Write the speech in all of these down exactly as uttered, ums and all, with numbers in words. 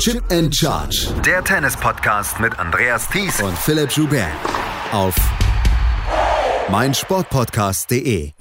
Chip and Charge. Der Tennis-Podcast mit Andreas Thies und Philipp Joubert. Auf meinsportpodcast punkt de.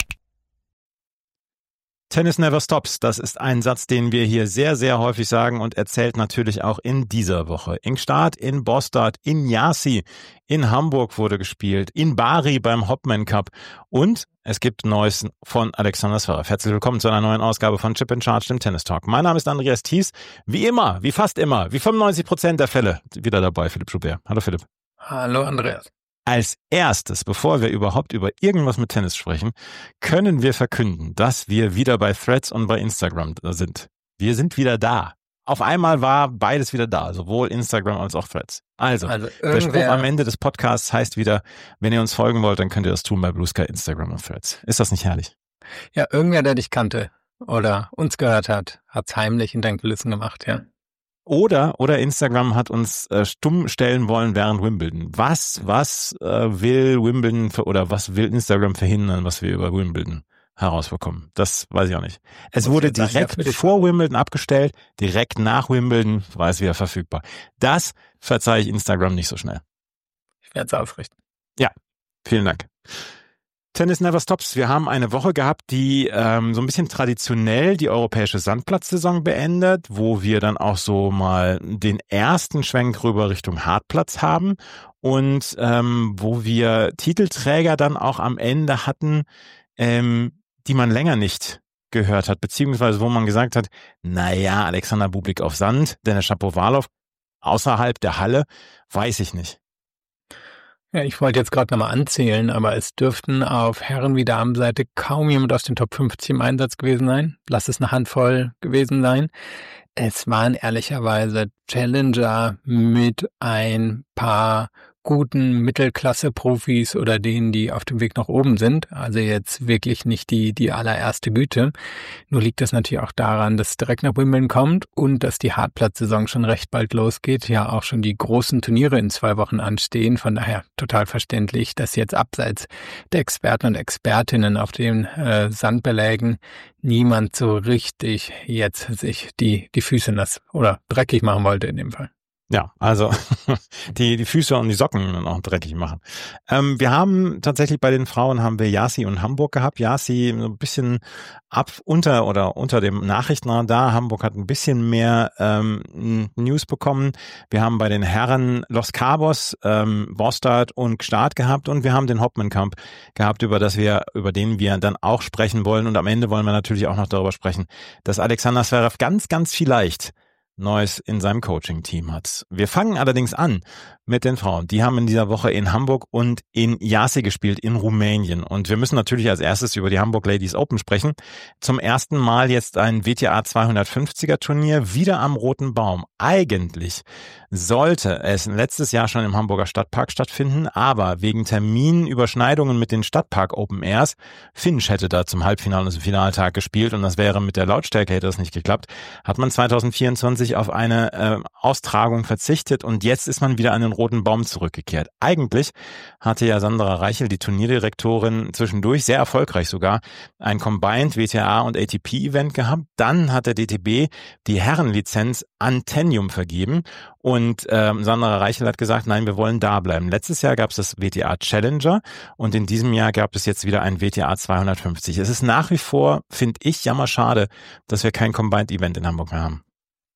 Tennis never stops, das ist ein Satz, den wir hier sehr, sehr häufig sagen und erzählt natürlich auch in dieser Woche. In Gstaad, in Bostad, in Jassi, in Hamburg wurde gespielt, in Bari beim Hopman Cup und es gibt Neues von Alexander Zverev. Herzlich willkommen zu einer neuen Ausgabe von Chip and Charge, dem Tennis Talk. Mein Name ist Andreas Thies, wie immer, wie fast immer, wie fünfundneunzig Prozent der Fälle wieder dabei, Philipp Joubert. Hallo Philipp. Hallo Andreas. Als erstes, bevor wir überhaupt über irgendwas mit Tennis sprechen, können wir verkünden, dass wir wieder bei Threads und bei Instagram sind. Wir sind wieder da. Auf einmal war beides wieder da, sowohl Instagram als auch Threads. Also, also der Spruch am Ende des Podcasts heißt wieder, wenn ihr uns folgen wollt, dann könnt ihr das tun bei Blue Sky, Instagram und Threads. Ist das nicht herrlich? Ja, irgendwer, der dich kannte oder uns gehört hat, hat's heimlich in deinen Kulissen gemacht, ja. Oder, oder Instagram hat uns äh, stumm stellen wollen während Wimbledon. Was, was äh, will Wimbledon für, oder was will Instagram verhindern, was wir über Wimbledon herausbekommen? Das weiß ich auch nicht. Es Muss wurde direkt ja vor Wimbledon abgestellt, direkt nach Wimbledon war es wieder verfügbar. Das verzeihe ich Instagram nicht so schnell. Ich werde es ausrichten. Ja, vielen Dank. Tennis never stops. Wir haben eine Woche gehabt, die ähm, so ein bisschen traditionell die europäische Sandplatzsaison beendet, wo wir dann auch so mal den ersten Schwenk rüber Richtung Hartplatz haben und ähm, wo wir Titelträger dann auch am Ende hatten, ähm, die man länger nicht gehört hat, beziehungsweise wo man gesagt hat, naja, Alexander Bublik auf Sand, Denis Shapovalov außerhalb der Halle, weiß ich nicht. Ja, ich wollte jetzt gerade nochmal anzählen, aber es dürften auf Herren- wie Damenseite kaum jemand aus den Top fünfzig im Einsatz gewesen sein. Lass es eine Handvoll gewesen sein. Es waren ehrlicherweise Challenger mit ein paar guten Mittelklasse-Profis oder denen, die auf dem Weg nach oben sind. Also jetzt wirklich nicht die die allererste Güte. Nur liegt das natürlich auch daran, dass es direkt nach Wimbledon kommt und dass die Hartplatzsaison schon recht bald losgeht. Ja, auch schon die großen Turniere in zwei Wochen anstehen. Von daher total verständlich, dass jetzt abseits der Experten und Expertinnen auf den äh, Sandbelägen niemand so richtig jetzt sich die die Füße nass oder dreckig machen wollte in dem Fall. Ja, also die die Füße und die Socken dann auch dreckig machen. Ähm, wir haben tatsächlich bei den Frauen haben wir Jassi und Hamburg gehabt. Jassi so ein bisschen ab unter oder unter dem Nachrichtenradar. Hamburg hat ein bisschen mehr ähm, News bekommen. Wir haben bei den Herren Los Cabos, ähm, Bostad und Gstaad gehabt und wir haben den Hopman Cup gehabt, über das wir über den wir dann auch sprechen wollen. Und am Ende wollen wir natürlich auch noch darüber sprechen, dass Alexander Zverev ganz, ganz vielleicht Neues in seinem Coaching-Team hat. Wir fangen allerdings an mit den Frauen. Die haben in dieser Woche in Hamburg und in Jassi gespielt, in Rumänien. Und wir müssen natürlich als erstes über die Hamburg Ladies Open sprechen. Zum ersten Mal jetzt ein W T A zweihundertfünfziger Turnier, wieder am Roten Baum. Eigentlich sollte es letztes Jahr schon im Hamburger Stadtpark stattfinden, aber wegen Terminüberschneidungen mit den Stadtpark Open Airs, Finch hätte da zum Halbfinale und zum Finaltag gespielt und das wäre mit der Lautstärke, hätte das nicht geklappt, hat man zweitausendvierundzwanzig auf eine äh, Austragung verzichtet und jetzt ist man wieder an den Roten Baum zurückgekehrt. Eigentlich hatte ja Sandra Reichel, die Turnierdirektorin, zwischendurch sehr erfolgreich sogar ein Combined W T A und A T P-Event gehabt. Dann hat der D T B die Herrenlizenz an Tenium vergeben und ähm, Sandra Reichel hat gesagt, nein, wir wollen da bleiben. Letztes Jahr gab es das W T A Challenger und in diesem Jahr gab es jetzt wieder ein W T A zweihundertfünfzig. Es ist nach wie vor, finde ich, jammerschade, dass wir kein Combined-Event in Hamburg mehr haben.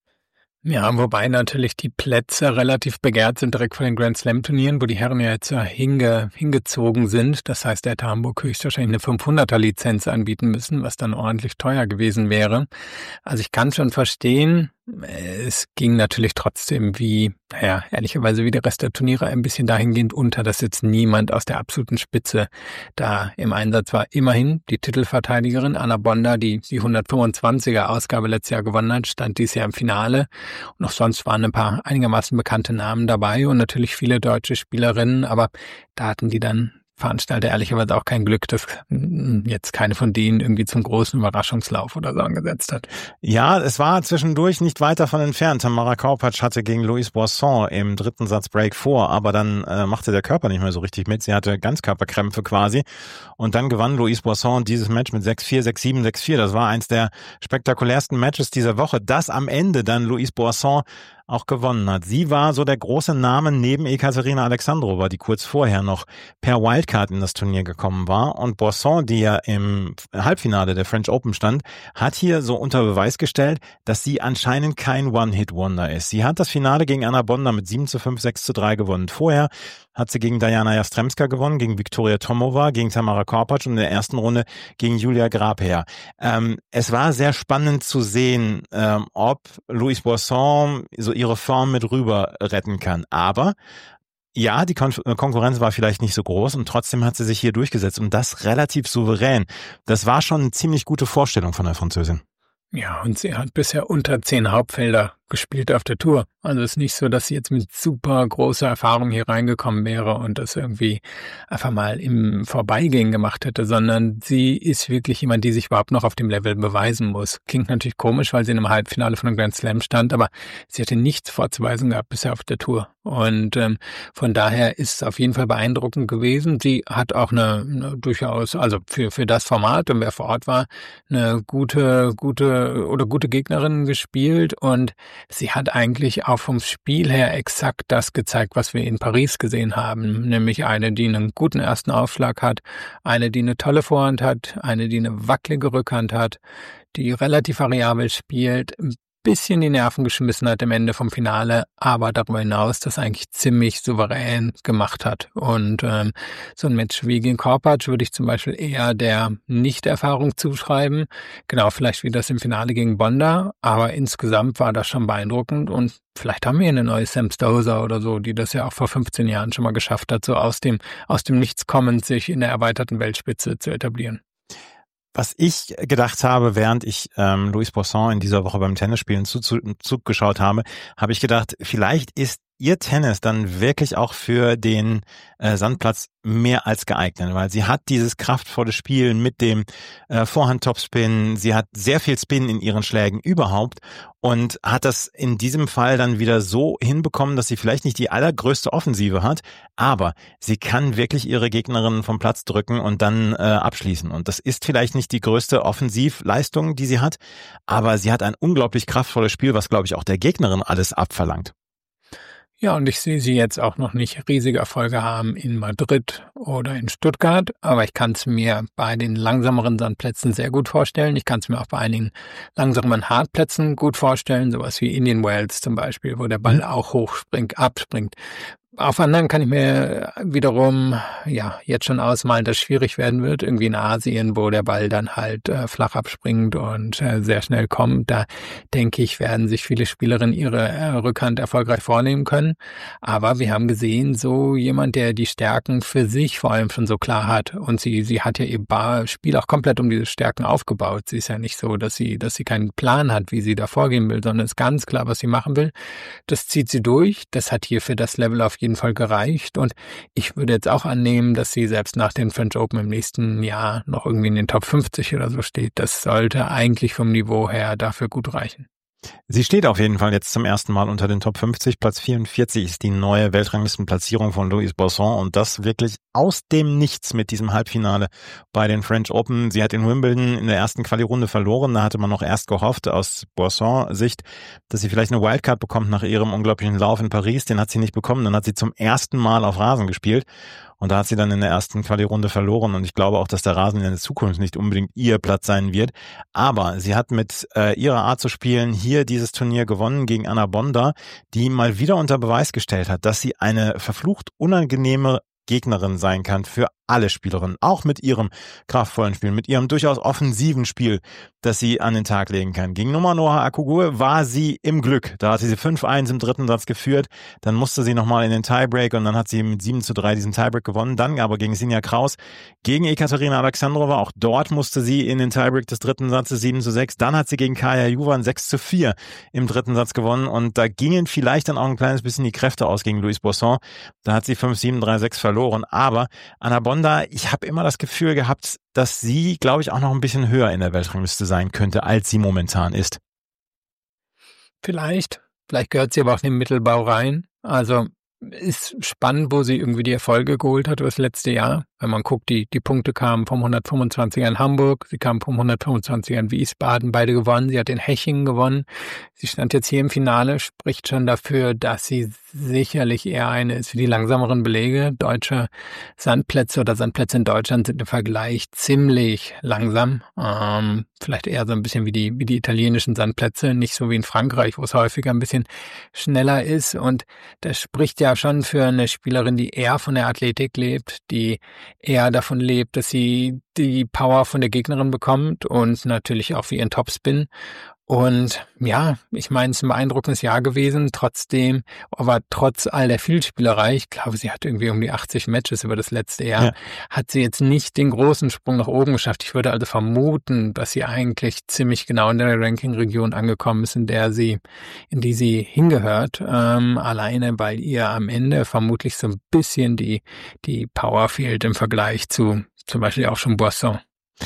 Ja, wobei natürlich die Plätze relativ begehrt sind direkt vor den Grand Slam Turnieren, wo die Herren ja jetzt hinge, hingezogen sind. Das heißt, der hätte Hamburg höchstwahrscheinlich eine fünfhunderter Lizenz anbieten müssen, was dann ordentlich teuer gewesen wäre. Also ich kann schon verstehen, es ging natürlich trotzdem wie, naja, ehrlicherweise wie der Rest der Turniere ein bisschen dahingehend unter, dass jetzt niemand aus der absoluten Spitze da im Einsatz war. Immerhin die Titelverteidigerin Anna Bonda, die die hundertfünfundzwanziger Ausgabe letztes Jahr gewonnen hat, stand dieses Jahr im Finale. Und auch sonst waren ein paar einigermaßen bekannte Namen dabei und natürlich viele deutsche Spielerinnen, aber da hatten die dann Veranstalter ehrlicherweise auch kein Glück, dass jetzt keine von denen irgendwie zum großen Überraschungslauf oder so angesetzt hat. Ja, es war zwischendurch nicht weit davon entfernt. Tamara Korpatsch hatte gegen Louise Boisson im dritten Satz Break vor, aber dann äh, machte der Körper nicht mehr so richtig mit. Sie hatte Ganzkörperkrämpfe quasi und dann gewann Louise Boisson dieses Match mit sechs vier, sechs sieben, sechs vier. Das war eins der spektakulärsten Matches dieser Woche, dass am Ende dann Louise Boisson auch gewonnen hat. Sie war so der große Name neben Ekaterina Alexandrova, die kurz vorher noch per Wildcard in das Turnier gekommen war. Und Boisson, die ja im Halbfinale der French Open stand, hat hier so unter Beweis gestellt, dass sie anscheinend kein One-Hit-Wonder ist. Sie hat das Finale gegen Anna Bonda mit sieben zu fünf, sechs zu drei gewonnen. Vorher hat sie gegen Diana Jastremska gewonnen, gegen Viktoria Tomova, gegen Tamara Korpatsch und in der ersten Runde gegen Julia Grabherr. Ähm, es war sehr spannend zu sehen, ähm, ob Louise Boisson so ihre Form mit rüber retten kann. Aber ja, die Kon- Konkurrenz war vielleicht nicht so groß und trotzdem hat sie sich hier durchgesetzt und das relativ souverän. Das war schon eine ziemlich gute Vorstellung von der Französin. Ja, und sie hat bisher unter zehn Hauptfelder gespielt auf der Tour. Also es ist nicht so, dass sie jetzt mit super großer Erfahrung hier reingekommen wäre und das irgendwie einfach mal im Vorbeigehen gemacht hätte, sondern sie ist wirklich jemand, die sich überhaupt noch auf dem Level beweisen muss. Klingt natürlich komisch, weil sie in einem Halbfinale von einem Grand Slam stand, aber sie hatte nichts vorzuweisen gehabt bisher auf der Tour. Und ähm, von daher ist es auf jeden Fall beeindruckend gewesen. Sie hat auch eine, eine durchaus, also für für das Format und wer vor Ort war, eine gute, gute oder gute Gegnerin gespielt und sie hat eigentlich auch vom Spiel her exakt das gezeigt, was wir in Paris gesehen haben, nämlich eine, die einen guten ersten Aufschlag hat, eine, die eine tolle Vorhand hat, eine, die eine wackelige Rückhand hat, die relativ variabel spielt, ein bisschen die Nerven geschmissen hat am Ende vom Finale, aber darüber hinaus das eigentlich ziemlich souverän gemacht hat. Und ähm, so ein Match wie gegen Korpatsch würde ich zum Beispiel eher der Nicht-Erfahrung zuschreiben. Genau, vielleicht wie das im Finale gegen Bonda, aber insgesamt war das schon beeindruckend und vielleicht haben wir eine neue Sam Stosur oder so, die das ja auch vor fünfzehn Jahren schon mal geschafft hat, so aus dem, aus dem Nichts kommend sich in der erweiterten Weltspitze zu etablieren. Was ich gedacht habe, während ich ähm, Louise Boisson in dieser Woche beim Tennisspielen zu, zu, zugeschaut habe, habe ich gedacht, vielleicht ist ihr Tennis dann wirklich auch für den äh, Sandplatz mehr als geeignet, weil sie hat dieses kraftvolle Spiel mit dem äh, Vorhand-Topspin, sie hat sehr viel Spin in ihren Schlägen überhaupt und hat das in diesem Fall dann wieder so hinbekommen, dass sie vielleicht nicht die allergrößte Offensive hat, aber sie kann wirklich ihre Gegnerinnen vom Platz drücken und dann äh, abschließen. Und das ist vielleicht nicht die größte Offensivleistung, die sie hat, aber sie hat ein unglaublich kraftvolles Spiel, was, glaube ich, auch der Gegnerin alles abverlangt. Ja, und ich sehe sie jetzt auch noch nicht riesige Erfolge haben in Madrid oder in Stuttgart, aber ich kann es mir bei den langsameren Sandplätzen sehr gut vorstellen. Ich kann es mir auch bei einigen langsamen Hartplätzen gut vorstellen, sowas wie Indian Wells zum Beispiel, wo der Ball auch hochspringt, abspringt. Auf anderen kann ich mir wiederum ja jetzt schon ausmalen, dass es schwierig werden wird, irgendwie in Asien, wo der Ball dann halt äh, flach abspringt und äh, sehr schnell kommt. Da denke ich, werden sich viele Spielerinnen ihre äh, Rückhand erfolgreich vornehmen können. Aber wir haben gesehen, so jemand, der die Stärken für sich vor allem schon so klar hat und sie sie hat ja ihr Spiel auch komplett um diese Stärken aufgebaut. Sie ist ja nicht so, dass sie dass sie keinen Plan hat, wie sie da vorgehen will, sondern ist ganz klar, was sie machen will. Das zieht sie durch. Das hat hier für das Level auf jeden Fall gereicht und ich würde jetzt auch annehmen, dass sie selbst nach den French Open im nächsten Jahr noch irgendwie in den Top fünfzig oder so steht. Das sollte eigentlich vom Niveau her dafür gut reichen. Sie steht auf jeden Fall jetzt zum ersten Mal unter den Top fünfzig. Platz vierundvierzig ist die neue Weltranglistenplatzierung von Louise Boisson und das wirklich aus dem Nichts mit diesem Halbfinale bei den French Open. Sie hat in Wimbledon in der ersten Quali-Runde verloren. Da hatte man noch erst gehofft aus Boisson-Sicht, dass sie vielleicht eine Wildcard bekommt nach ihrem unglaublichen Lauf in Paris. Den hat sie nicht bekommen. Dann hat sie zum ersten Mal auf Rasen gespielt. Und da hat sie dann in der ersten Quali-Runde verloren. Und ich glaube auch, dass der Rasen in der Zukunft nicht unbedingt ihr Platz sein wird. Aber sie hat mit äh, ihrer Art zu spielen hier dieses Turnier gewonnen gegen Anna Bonda, die mal wieder unter Beweis gestellt hat, dass sie eine verflucht unangenehme Gegnerin sein kann für alle Spielerinnen, auch mit ihrem kraftvollen Spiel, mit ihrem durchaus offensiven Spiel, das sie an den Tag legen kann. Gegen Numanoha Akugur war sie im Glück. Da hat sie fünf eins im dritten Satz geführt, dann musste sie nochmal in den Tiebreak und dann hat sie mit sieben zu drei diesen Tiebreak gewonnen. Dann aber gegen Sinja Kraus, gegen Ekaterina Alexandrova, auch dort musste sie in den Tiebreak des dritten Satzes sieben zu sechs. Dann hat sie gegen Kaja Juvan sechs zu vier im dritten Satz gewonnen und da gingen vielleicht dann auch ein kleines bisschen die Kräfte aus gegen Louise Boisson. Da hat sie fünf sieben, drei sechs verloren, aber Anna Bonda, ich habe immer das Gefühl gehabt, dass sie, glaube ich, auch noch ein bisschen höher in der Weltrangliste sein könnte, als sie momentan ist. Vielleicht. Vielleicht gehört sie aber auch in den Mittelbau rein. Also ist spannend, wo sie irgendwie die Erfolge geholt hat über das letzte Jahr. Wenn man guckt, die, die Punkte kamen vom hundertfünfundzwanziger in Hamburg, sie kamen vom hundertfünfundzwanziger in Wiesbaden, beide gewonnen. Sie hat in Hechingen gewonnen. Sie stand jetzt hier im Finale, spricht schon dafür, dass sie sicherlich eher eine ist für die langsameren Belege. Deutsche Sandplätze oder Sandplätze in Deutschland sind im Vergleich ziemlich langsam. Ähm, vielleicht eher so ein bisschen wie die, wie die italienischen Sandplätze, nicht so wie in Frankreich, wo es häufiger ein bisschen schneller ist. Und das spricht ja schon für eine Spielerin, die eher von der Athletik lebt, die eher davon lebt, dass sie die Power von der Gegnerin bekommt und natürlich auch für ihren Topspin. Und ja, ich meine, es ist ein beeindruckendes Jahr gewesen, trotzdem, aber trotz all der Vielspielerei, ich glaube, sie hat irgendwie um die achtzig Matches über das letzte Jahr, ja. hat sie jetzt nicht den großen Sprung nach oben geschafft. Ich würde also vermuten, dass sie eigentlich ziemlich genau in der Ranking-Region angekommen ist, in der sie, in die sie hingehört, ähm, alleine, weil ihr am Ende vermutlich so ein bisschen die, die Power fehlt im Vergleich zu zum Beispiel auch schon Boisson.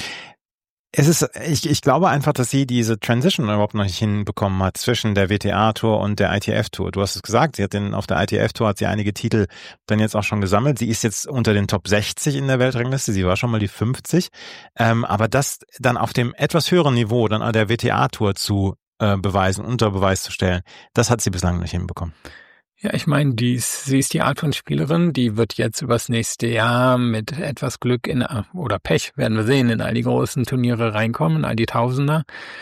Es ist, ich, ich glaube einfach, dass sie diese Transition überhaupt noch nicht hinbekommen hat zwischen der W T A-Tour und der I T F-Tour. Du hast es gesagt, sie hat den, auf der I T F-Tour hat sie einige Titel dann jetzt auch schon gesammelt. Sie ist jetzt unter den Top sechzig in der Weltrangliste. Sie war schon mal die fünfzig. Ähm, aber das dann auf dem etwas höheren Niveau dann an der W T A-Tour zu äh, beweisen, unter Beweis zu stellen, das hat sie bislang nicht hinbekommen. Ja, ich meine, die ist, sie ist die Art von Spielerin, die wird jetzt übers nächste Jahr mit etwas Glück in, oder Pech, werden wir sehen, in all die großen Turniere reinkommen, in all die Tausender.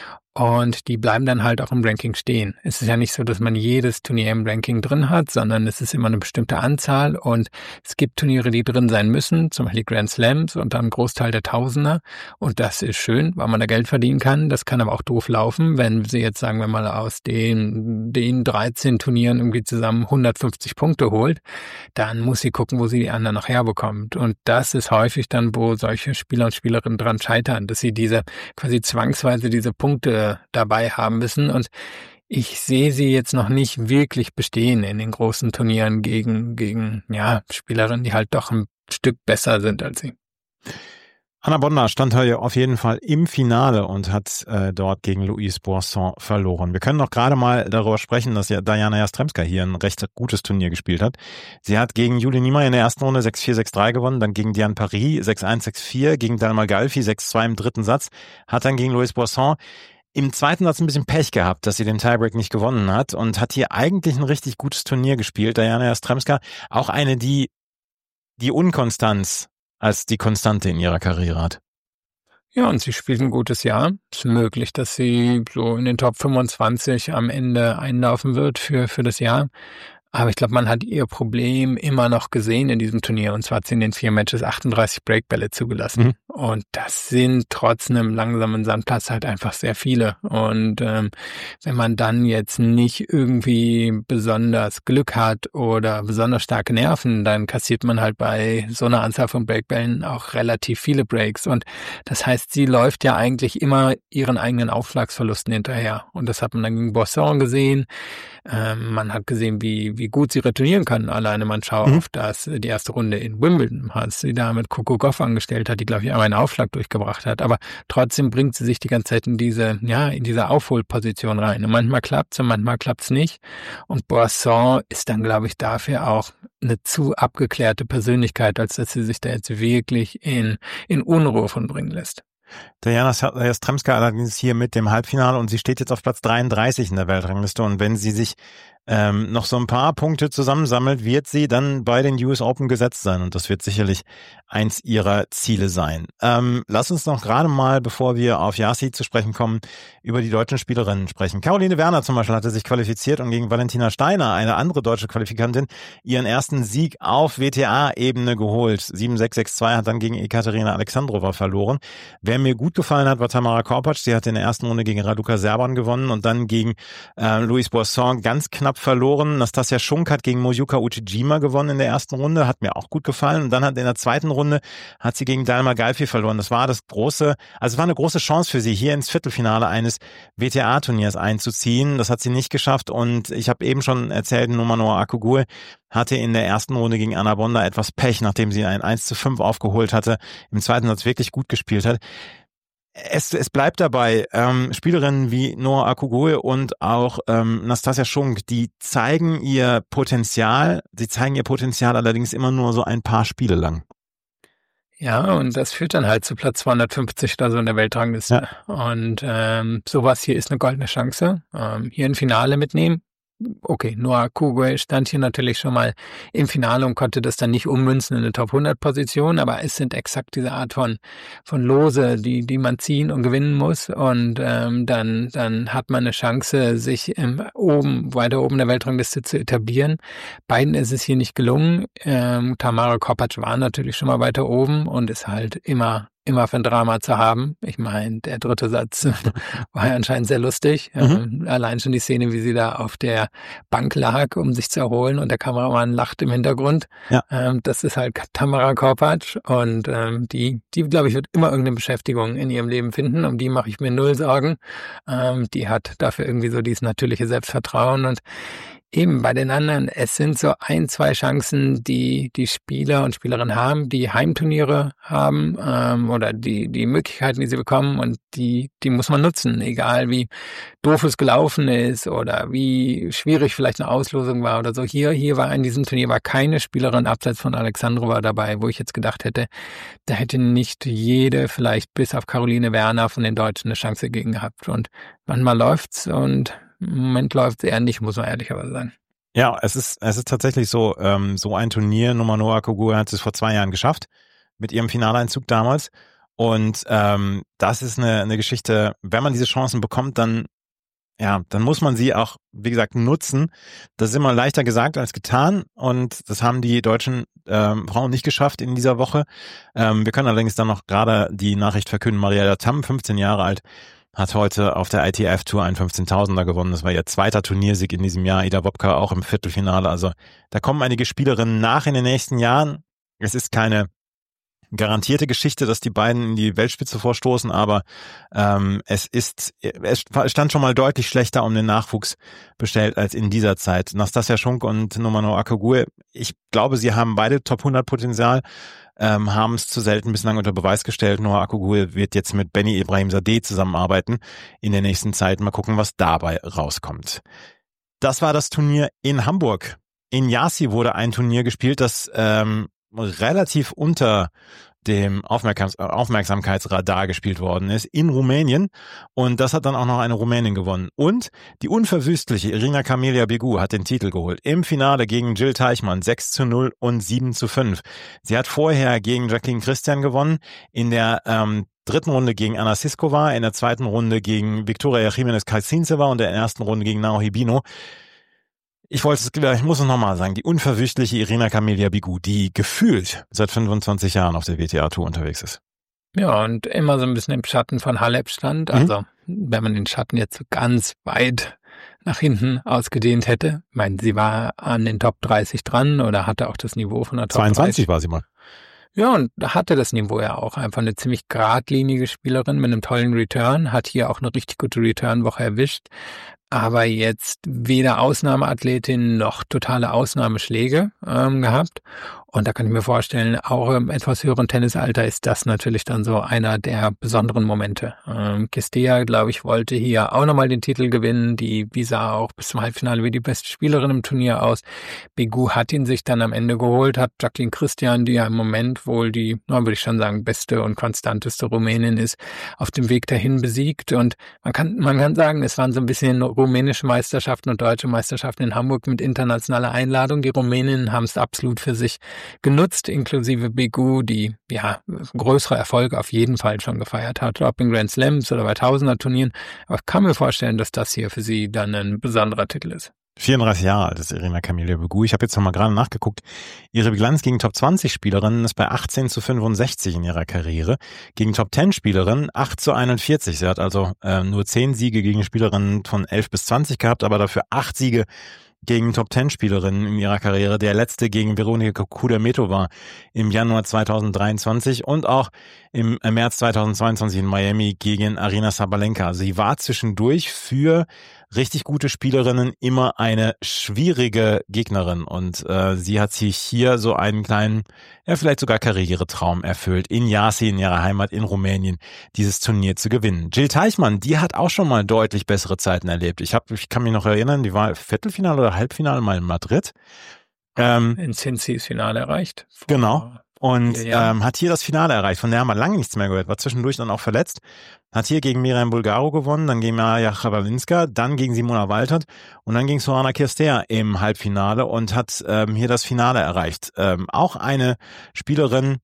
Und die bleiben dann halt auch im Ranking stehen. Es ist ja nicht so, dass man jedes Turnier im Ranking drin hat, sondern es ist immer eine bestimmte Anzahl. Und es gibt Turniere, die drin sein müssen, zum Beispiel Grand Slams und dann ein Großteil der Tausender. Und das ist schön, weil man da Geld verdienen kann. Das kann aber auch doof laufen, wenn sie jetzt, sagen wir mal, aus den, den dreizehn Turnieren irgendwie zusammen hundertfünfzig Punkte holt. Dann muss sie gucken, wo sie die anderen noch herbekommt. Und das ist häufig dann, wo solche Spieler und Spielerinnen dran scheitern, dass sie diese, quasi zwangsweise diese Punkte dabei haben müssen. Und ich sehe sie jetzt noch nicht wirklich bestehen in den großen Turnieren gegen, gegen, ja, Spielerinnen, die halt doch ein Stück besser sind als sie. Anna Bodnar stand heute auf jeden Fall im Finale und hat äh, dort gegen Louise Boisson verloren. Wir können noch gerade mal darüber sprechen, dass ja Diana Jastremska hier ein recht gutes Turnier gespielt hat. Sie hat gegen Julie Niemeyer in der ersten Runde sechs vier, sechs drei gewonnen, dann gegen Diane Paris sechs eins, sechs vier, gegen Dalma Galfi sechs zwei im dritten Satz, hat dann gegen Louise Boisson im zweiten Satz ein bisschen Pech gehabt, dass sie den Tiebreak nicht gewonnen hat und hat hier eigentlich ein richtig gutes Turnier gespielt. Diana Jastremska, auch eine, die die Unkonstanz als die Konstante in ihrer Karriere hat. Ja, und sie spielt ein gutes Jahr. Es ist möglich, dass sie so in den Top fünfundzwanzig am Ende einlaufen wird für, für das Jahr. Aber ich glaube, man hat ihr Problem immer noch gesehen in diesem Turnier. Und zwar hat sie in den vier Matches achtunddreißig Breakbälle zugelassen. Mhm. Und das sind trotz einem langsamen Sandplatz halt einfach sehr viele. Und ähm, wenn man dann jetzt nicht irgendwie besonders Glück hat oder besonders starke Nerven, dann kassiert man halt bei so einer Anzahl von Breakbällen auch relativ viele Breaks. Und das heißt, sie läuft ja eigentlich immer ihren eigenen Aufschlagsverlusten hinterher. Und das hat man dann gegen Boisson gesehen. Ähm, man hat gesehen, wie wie gut sie retournieren kann. Alleine man schaut mhm. auf das, die erste Runde in Wimbledon, als sie da mit Coco Gauff angestellt hat, die, glaube ich, einmal einen Aufschlag durchgebracht hat. Aber trotzdem bringt sie sich die ganze Zeit in diese, ja, in diese Aufholposition rein. Und manchmal klappt's und manchmal klappt's nicht. Und Boisson ist dann, glaube ich, dafür auch eine zu abgeklärte Persönlichkeit, als dass sie sich da jetzt wirklich in, in Unruhe von bringen lässt. Diana Jastremska allerdings hier mit dem Halbfinale und sie steht jetzt auf Platz dreiunddreißig in der Weltrangliste und wenn sie sich ähm, noch so ein paar Punkte zusammensammelt, wird sie dann bei den U S Open gesetzt sein und das wird sicherlich eins ihrer Ziele sein. Ähm, lass uns noch gerade mal, bevor wir auf Yassi zu sprechen kommen, über die deutschen Spielerinnen sprechen. Caroline Werner zum Beispiel hatte sich qualifiziert und gegen Valentina Steiner, eine andere deutsche Qualifikantin, ihren ersten Sieg auf W T A-Ebene geholt. sieben sechs, sechs zwei hat dann gegen Ekaterina Alexandrova verloren. Wer mir gut gefallen hat, war Tamara Korpatsch. Sie hat in der ersten Runde gegen Raduca Serban gewonnen und dann gegen äh, Louise Boisson ganz knapp verloren. Nastasia Schunk hat gegen Moyuka Uchijima gewonnen in der ersten Runde, hat mir auch gut gefallen. Und dann hat in der zweiten Runde hat sie gegen Dalma Galfi verloren. Das war das große, also es war eine große Chance für sie, hier ins Viertelfinale eines W T A-Turniers einzuziehen. Das hat sie nicht geschafft und ich habe eben schon erzählt, Numanoa Akugue hatte in der ersten Runde gegen Anna Bonda etwas Pech, nachdem sie ein eins zu fünf aufgeholt hatte, im zweiten Satz wirklich gut gespielt hat. Es, es bleibt dabei, ähm, Spielerinnen wie Noa Akugue und auch ähm, Nastasia Schunk, die zeigen ihr Potenzial, sie zeigen ihr Potenzial allerdings immer nur so ein paar Spiele lang. Ja, und das führt dann halt zu Platz zweihundertfünfzig oder so in der Weltrangliste. Ja. Und ähm, sowas hier ist eine goldene Chance. Ähm, hier ein Finale mitnehmen. Okay, Noah Okogie stand hier natürlich schon mal im Finale und konnte das dann nicht ummünzen in eine Top hundert Position, aber es sind exakt diese Art von von Lose, die die man ziehen und gewinnen muss, und ähm, dann dann hat man eine Chance, sich im, oben weiter oben in der Weltrangliste zu etablieren. Beiden ist es hier nicht gelungen. Ähm, Tamara Korpatsch war natürlich schon mal weiter oben und ist halt immer immer für ein Drama zu haben. Ich meine, der dritte Satz war ja anscheinend sehr lustig. Mhm. Ähm, allein schon die Szene, wie sie da auf der Bank lag, um sich zu erholen, und der Kameramann lacht im Hintergrund. Ja. Ähm, das ist halt Tamara Korpatsch, und ähm, die, die glaube ich, wird immer irgendeine Beschäftigung in ihrem Leben finden. Um die mache ich mir null Sorgen. Ähm, die hat dafür irgendwie so dieses natürliche Selbstvertrauen, und eben bei den anderen, es sind so ein, zwei Chancen, die die Spieler und Spielerinnen haben, die Heimturniere haben, ähm, oder die die Möglichkeiten, die sie bekommen, und die die muss man nutzen, egal wie doof es gelaufen ist oder wie schwierig vielleicht eine Auslosung war oder so. Hier hier war in diesem Turnier war keine Spielerin abseits von Alexandrova dabei, wo ich jetzt gedacht hätte, da hätte nicht jede, vielleicht bis auf Caroline Werner von den Deutschen, eine Chance gegen gehabt. Und manchmal läuft's, und im Moment läuft es eher nicht, muss man ehrlicherweise sagen. Ja, es ist es ist tatsächlich so, ähm, so ein Turnier, Noah Okogie hat es vor zwei Jahren geschafft, mit ihrem Finaleinzug damals. Und ähm, das ist eine, eine Geschichte, wenn man diese Chancen bekommt, dann ja, dann muss man sie auch, wie gesagt, nutzen. Das ist immer leichter gesagt als getan, und das haben die deutschen ähm, Frauen nicht geschafft in dieser Woche. Ähm, wir können allerdings dann noch gerade die Nachricht verkünden, Mariella Tam, fünfzehn Jahre alt, hat heute auf der I T F-Tour einen fünfzehntausender gewonnen. Das war ihr zweiter Turniersieg in diesem Jahr. Ida Wopka auch im Viertelfinale. Also da kommen einige Spielerinnen nach in den nächsten Jahren. Es ist keine garantierte Geschichte, dass die beiden in die Weltspitze vorstoßen, aber ähm, es ist, es stand schon mal deutlich schlechter um den Nachwuchs bestellt als in dieser Zeit. Nastassja Schunk und Noah Okogie, ich glaube, sie haben beide Top hundert Potenzial, ähm, haben es zu selten bislang unter Beweis gestellt. Noah Okogie wird jetzt mit Benny Ibrahimzadeh zusammenarbeiten in der nächsten Zeit. Mal gucken, was dabei rauskommt. Das war das Turnier in Hamburg. In Jassi wurde ein Turnier gespielt, das ähm, relativ unter dem Aufmerksam- Aufmerksamkeitsradar gespielt worden ist, in Rumänien. Und das hat dann auch noch eine Rumänin gewonnen. Und die unverwüstliche Irina Camelia Begu hat den Titel geholt. Im Finale gegen Jill Teichmann sechs zu null und sieben zu fünf. Sie hat vorher gegen Jacqueline Christian gewonnen, in der ähm, dritten Runde gegen Anna Siskova, in der zweiten Runde gegen Victoria Jiménez-Kasintseva und der ersten Runde gegen Naomi Bino. Ich wollte es, ich muss es nochmal sagen, die unverwüstliche Irina Camelia Begu, die gefühlt seit fünfundzwanzig Jahren auf der W T A-Tour unterwegs ist. Ja, und immer so ein bisschen im Schatten von Halep stand. Mhm. Also, wenn man den Schatten jetzt so ganz weit nach hinten ausgedehnt hätte. Ich meine, sie war an den Top dreißig dran oder hatte auch das Niveau von der Top zweiundzwanzig dreißig. War sie mal. Ja, und hatte das Niveau ja auch. Einfach eine ziemlich geradlinige Spielerin mit einem tollen Return. Hat hier auch eine richtig gute Return-Woche erwischt. Aber jetzt weder Ausnahmeathletin noch totale Ausnahmeschläge ähm, gehabt. Und da kann ich mir vorstellen, auch im etwas höheren Tennisalter ist das natürlich dann so einer der besonderen Momente. Ähm, Kistea, glaube ich, wollte hier auch nochmal den Titel gewinnen. Die, die sah auch bis zum Halbfinale wie die beste Spielerin im Turnier aus. Begu hat ihn sich dann am Ende geholt, hat Jacqueline Christian, die ja im Moment wohl die, na, würde ich schon sagen, beste und konstanteste Rumänin ist, auf dem Weg dahin besiegt. Und man kann, man kann sagen, es waren so ein bisschen rumänische Meisterschaften und deutsche Meisterschaften in Hamburg mit internationaler Einladung. Die Rumäninnen haben es absolut für sich genutzt, inklusive Begu, die ja größere Erfolge auf jeden Fall schon gefeiert hat, ob in Grand Slams oder bei Tausender-Turnieren. Aber ich kann mir vorstellen, dass das hier für sie dann ein besonderer Titel ist. vierunddreißig Jahre alt ist Irina Camelia Begu. Ich habe jetzt noch mal gerade nachgeguckt. Ihre Bilanz gegen Top zwanzig Spielerinnen ist bei achtzehn zu fünfundsechzig in ihrer Karriere. Gegen Top zehn Spielerinnen acht zu einundvierzig. Sie hat also äh, nur zehn Siege gegen Spielerinnen von elf bis zwanzig gehabt, aber dafür acht Siege gegen Top zehn Spielerinnen in ihrer Karriere. Der letzte gegen Veronika Kudermetova im Januar zweitausenddreiundzwanzig und auch im März zweitausendzweiundzwanzig in Miami gegen Aryna Sabalenka. Also sie war zwischendurch für richtig gute Spielerinnen immer eine schwierige Gegnerin, und äh, sie hat sich hier so einen kleinen, ja vielleicht sogar Karrieretraum erfüllt, in Jassi, in ihrer Heimat in Rumänien, dieses Turnier zu gewinnen. Jill Teichmann, die hat auch schon mal deutlich bessere Zeiten erlebt. Ich hab, ich kann mich noch erinnern, die war Viertelfinale oder Halbfinale mal in Madrid. Ähm, in Cincy's Finale erreicht. Genau. und ja, ja. Ähm, hat hier das Finale erreicht. Von der haben wir lange nichts mehr gehört, war zwischendurch dann auch verletzt. Hat hier gegen Miriam Bulgaro gewonnen, dann gegen Maja Chabalinska, dann gegen Simona Waltert und dann gegen Sorana Cirstea im Halbfinale und hat ähm, hier das Finale erreicht. Ähm, auch eine Spielerin,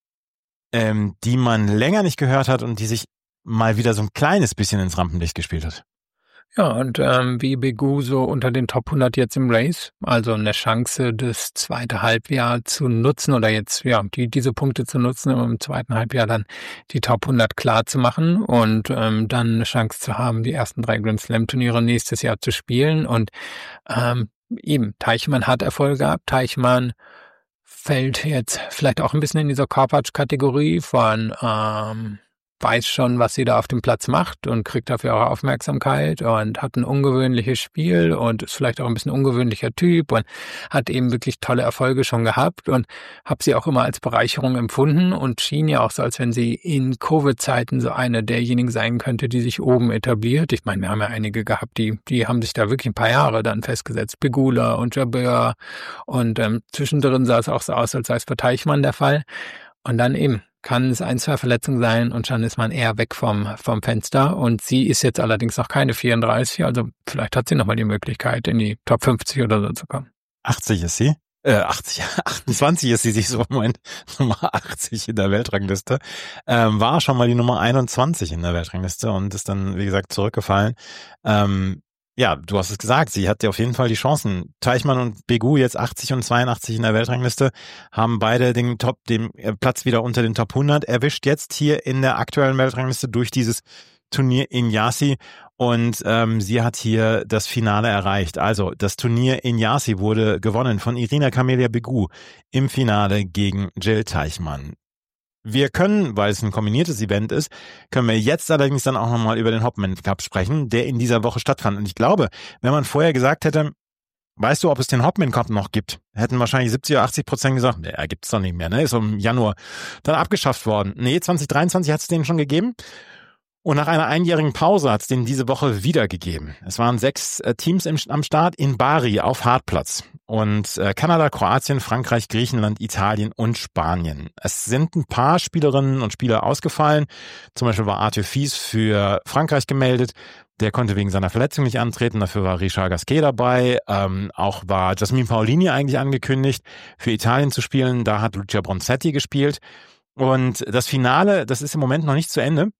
ähm, die man länger nicht gehört hat und die sich mal wieder so ein kleines bisschen ins Rampenlicht gespielt hat. Ja, und ähm, wie Begu so unter den Top hundert jetzt im Race, also eine Chance, das zweite Halbjahr zu nutzen oder jetzt ja die diese Punkte zu nutzen, um im zweiten Halbjahr dann die Top hundert klar zu machen und ähm, dann eine Chance zu haben, die ersten drei Grand Slam Turniere nächstes Jahr zu spielen. Und ähm, eben, Teichmann hat Erfolg gehabt, Teichmann fällt jetzt vielleicht auch ein bisschen in dieser Korpatsch-Kategorie von ähm, weiß schon, was sie da auf dem Platz macht und kriegt dafür auch Aufmerksamkeit und hat ein ungewöhnliches Spiel und ist vielleicht auch ein bisschen ungewöhnlicher Typ und hat eben wirklich tolle Erfolge schon gehabt und habe sie auch immer als Bereicherung empfunden und schien ja auch so, als wenn sie in Covid-Zeiten so eine derjenigen sein könnte, die sich oben etabliert. Ich meine, wir haben ja einige gehabt, die die haben sich da wirklich ein paar Jahre dann festgesetzt. Pegula und Jabeur und ähm, zwischendrin sah es auch so aus, als sei es bei Teichmann der Fall. Und dann eben kann es ein, zwei Verletzungen sein und dann ist man eher weg vom vom Fenster. Und sie ist jetzt allerdings noch keine vierunddreißig, also vielleicht hat sie nochmal die Möglichkeit, in die Top fünfzig oder so zu kommen. achtzig ist sie. Äh, achtzig, achtundzwanzig ist sie sich so im Moment Nummer achtzig in der Weltrangliste. Ähm, war schon mal die Nummer einundzwanzig in der Weltrangliste und ist dann, wie gesagt, zurückgefallen. Ähm, Ja, du hast es gesagt, sie hat ja auf jeden Fall die Chancen. Teichmann und Begu, jetzt achtzig und zweiundachtzig in der Weltrangliste, haben beide den Top, den Platz wieder unter den Top hundert erwischt, jetzt hier in der aktuellen Weltrangliste durch dieses Turnier in Jassi. Und ähm, sie hat hier das Finale erreicht. Also das Turnier in Jassi wurde gewonnen von Irina Camelia Begu im Finale gegen Jill Teichmann. Wir können, weil es ein kombiniertes Event ist, können wir jetzt allerdings dann auch nochmal über den Hopman Cup sprechen, der in dieser Woche stattfand. Und ich glaube, wenn man vorher gesagt hätte, weißt du, ob es den Hopman Cup noch gibt, hätten wahrscheinlich siebzig oder achtzig Prozent gesagt, der gibt's doch nicht mehr, ne? Ist im Januar dann abgeschafft worden. Nee, zwanzig dreiundzwanzig hat es den schon gegeben. Und nach einer einjährigen Pause hat es den diese Woche wieder gegeben. Es waren sechs äh, Teams im, am Start in Bari auf Hartplatz. Und äh, Kanada, Kroatien, Frankreich, Griechenland, Italien und Spanien. Es sind ein paar Spielerinnen und Spieler ausgefallen. Zum Beispiel war Arthur Fies für Frankreich gemeldet. Der konnte wegen seiner Verletzung nicht antreten. Dafür war Richard Gasquet dabei. Ähm, auch war Jasmine Paolini eigentlich angekündigt, für Italien zu spielen. Da hat Lucia Bronzetti gespielt. Und das Finale, das ist im Moment noch nicht zu Ende.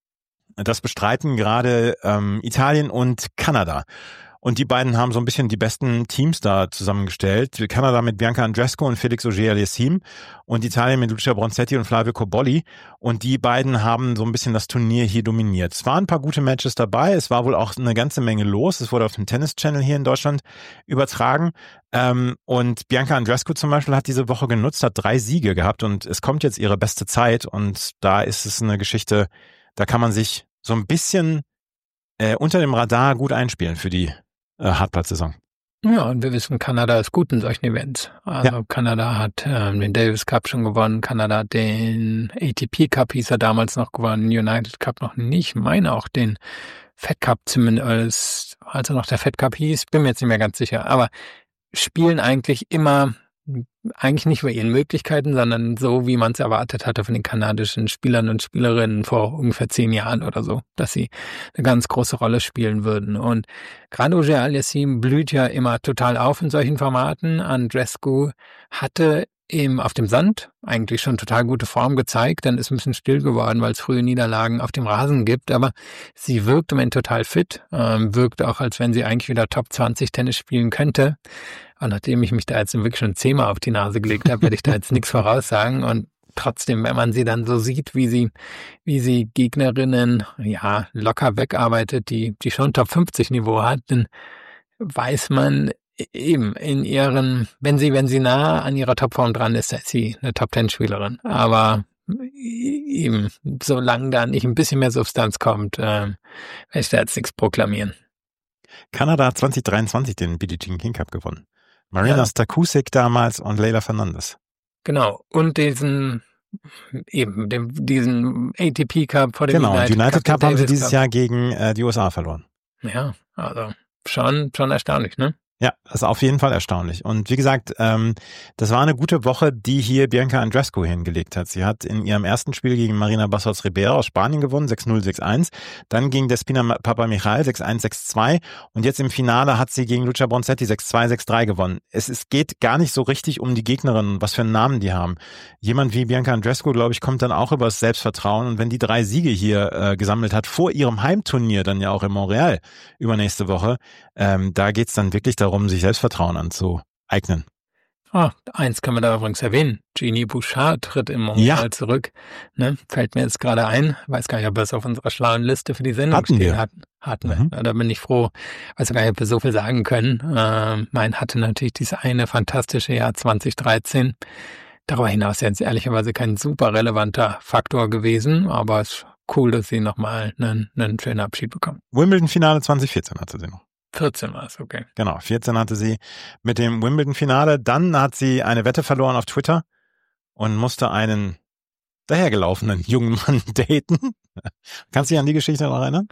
Das bestreiten gerade ähm, Italien und Kanada. Und die beiden haben so ein bisschen die besten Teams da zusammengestellt. Kanada mit Bianca Andreescu und Felix Auger-Aliassime und Italien mit Lucia Bronzetti und Flavio Cobolli. Und die beiden haben so ein bisschen das Turnier hier dominiert. Es waren ein paar gute Matches dabei. Es war wohl auch eine ganze Menge los. Es wurde auf dem Tennis Channel hier in Deutschland übertragen. Ähm, und Bianca Andreescu zum Beispiel hat diese Woche genutzt, hat drei Siege gehabt und es kommt jetzt ihre beste Zeit. Und da ist es eine Geschichte, da kann man sich so ein bisschen äh, unter dem Radar gut einspielen für die äh, Hartplatz-Saison. Ja, und wir wissen, Kanada ist gut in solchen Events. Also ja. Kanada hat ähm, den Davis Cup schon gewonnen, Kanada hat den A T P Cup, hieß er damals noch gewonnen, United Cup noch nicht, ich meine auch den Fed Cup zumindest, als er noch der Fed Cup hieß, bin mir jetzt nicht mehr ganz sicher, aber spielen eigentlich immer eigentlich nicht bei ihren Möglichkeiten, sondern so, wie man es erwartet hatte von den kanadischen Spielern und Spielerinnen vor ungefähr zehn Jahren oder so, dass sie eine ganz große Rolle spielen würden. Und gerade Auger-Aliassime blüht ja immer total auf in solchen Formaten. Andreescu hatte eben auf dem Sand eigentlich schon total gute Form gezeigt, dann ist ein bisschen still geworden, weil es frühe Niederlagen auf dem Rasen gibt, aber sie wirkt im Moment total fit, ähm, wirkt auch, als wenn sie eigentlich wieder Top zwanzig Tennis spielen könnte. Und nachdem ich mich da jetzt wirklich schon zehnmal auf die Nase gelegt habe, werde ich da jetzt nichts voraussagen. Und trotzdem, wenn man sie dann so sieht, wie sie, wie sie Gegnerinnen, ja, locker wegarbeitet, die, die schon Top fünfzig Niveau hat, dann weiß man eben in ihren, wenn sie, wenn sie nah an ihrer Topform dran ist, ist sie eine Top Ten Spielerin. Aber eben, solange da nicht ein bisschen mehr Substanz kommt, äh, werde ich da jetzt nichts proklamieren. Kanada hat zwanzig dreiundzwanzig den Billie Jean King Cup gewonnen. Marina ja. Stakusek damals und Leila Fernandes. Genau. Und diesen, eben, dem, diesen A T P Cup vor dem genau, United, United Cup, Cup haben sie dieses Cup. Jahr gegen äh, die U S A verloren. Ja, also schon, schon erstaunlich, ne? Ja, das ist auf jeden Fall erstaunlich. Und wie gesagt, ähm, das war eine gute Woche, die hier Bianca Andreescu hingelegt hat. Sie hat in ihrem ersten Spiel gegen Marina Bastos Ribera aus Spanien gewonnen, sechs null, sechs eins. Dann gegen Despina Papamichal sechs eins, sechs zwei. Und jetzt im Finale hat sie gegen Lucia Bronzetti sechs zwei, sechs drei gewonnen. Es, es geht gar nicht so richtig um die Gegnerinnen, was für einen Namen die haben. Jemand wie Bianca Andreescu, glaube ich, kommt dann auch über das Selbstvertrauen. Und wenn die drei Siege hier äh, gesammelt hat, vor ihrem Heimturnier, dann ja auch in Montreal übernächste Woche, ähm, da geht's dann wirklich darum, um sich Selbstvertrauen anzueignen. Ah, eins kann man da übrigens erwähnen. Genie Bouchard tritt im Montreal ja. zurück. Ne? Fällt mir jetzt gerade ein. Weiß gar nicht, ob wir es auf unserer schlauen Liste für die Sendung hatten stehen wir. hatten. Hatten mhm. wir. Ja, da bin ich froh. Weiß gar nicht, ob wir so viel sagen können. Ähm, mein hatte natürlich dieses eine fantastische Jahr zwanzig dreizehn. Darüber hinaus jetzt ehrlicherweise kein super relevanter Faktor gewesen, aber es ist cool, dass sie nochmal einen, einen schönen Abschied bekommen. Wimbledon-Finale zwanzig vierzehn hatte sie noch. vierzehn war es, okay. Genau, vierzehn hatte sie mit dem Wimbledon-Finale. Dann hat sie eine Wette verloren auf Twitter und musste einen dahergelaufenen jungen Mann daten. Kannst du dich an die Geschichte noch erinnern?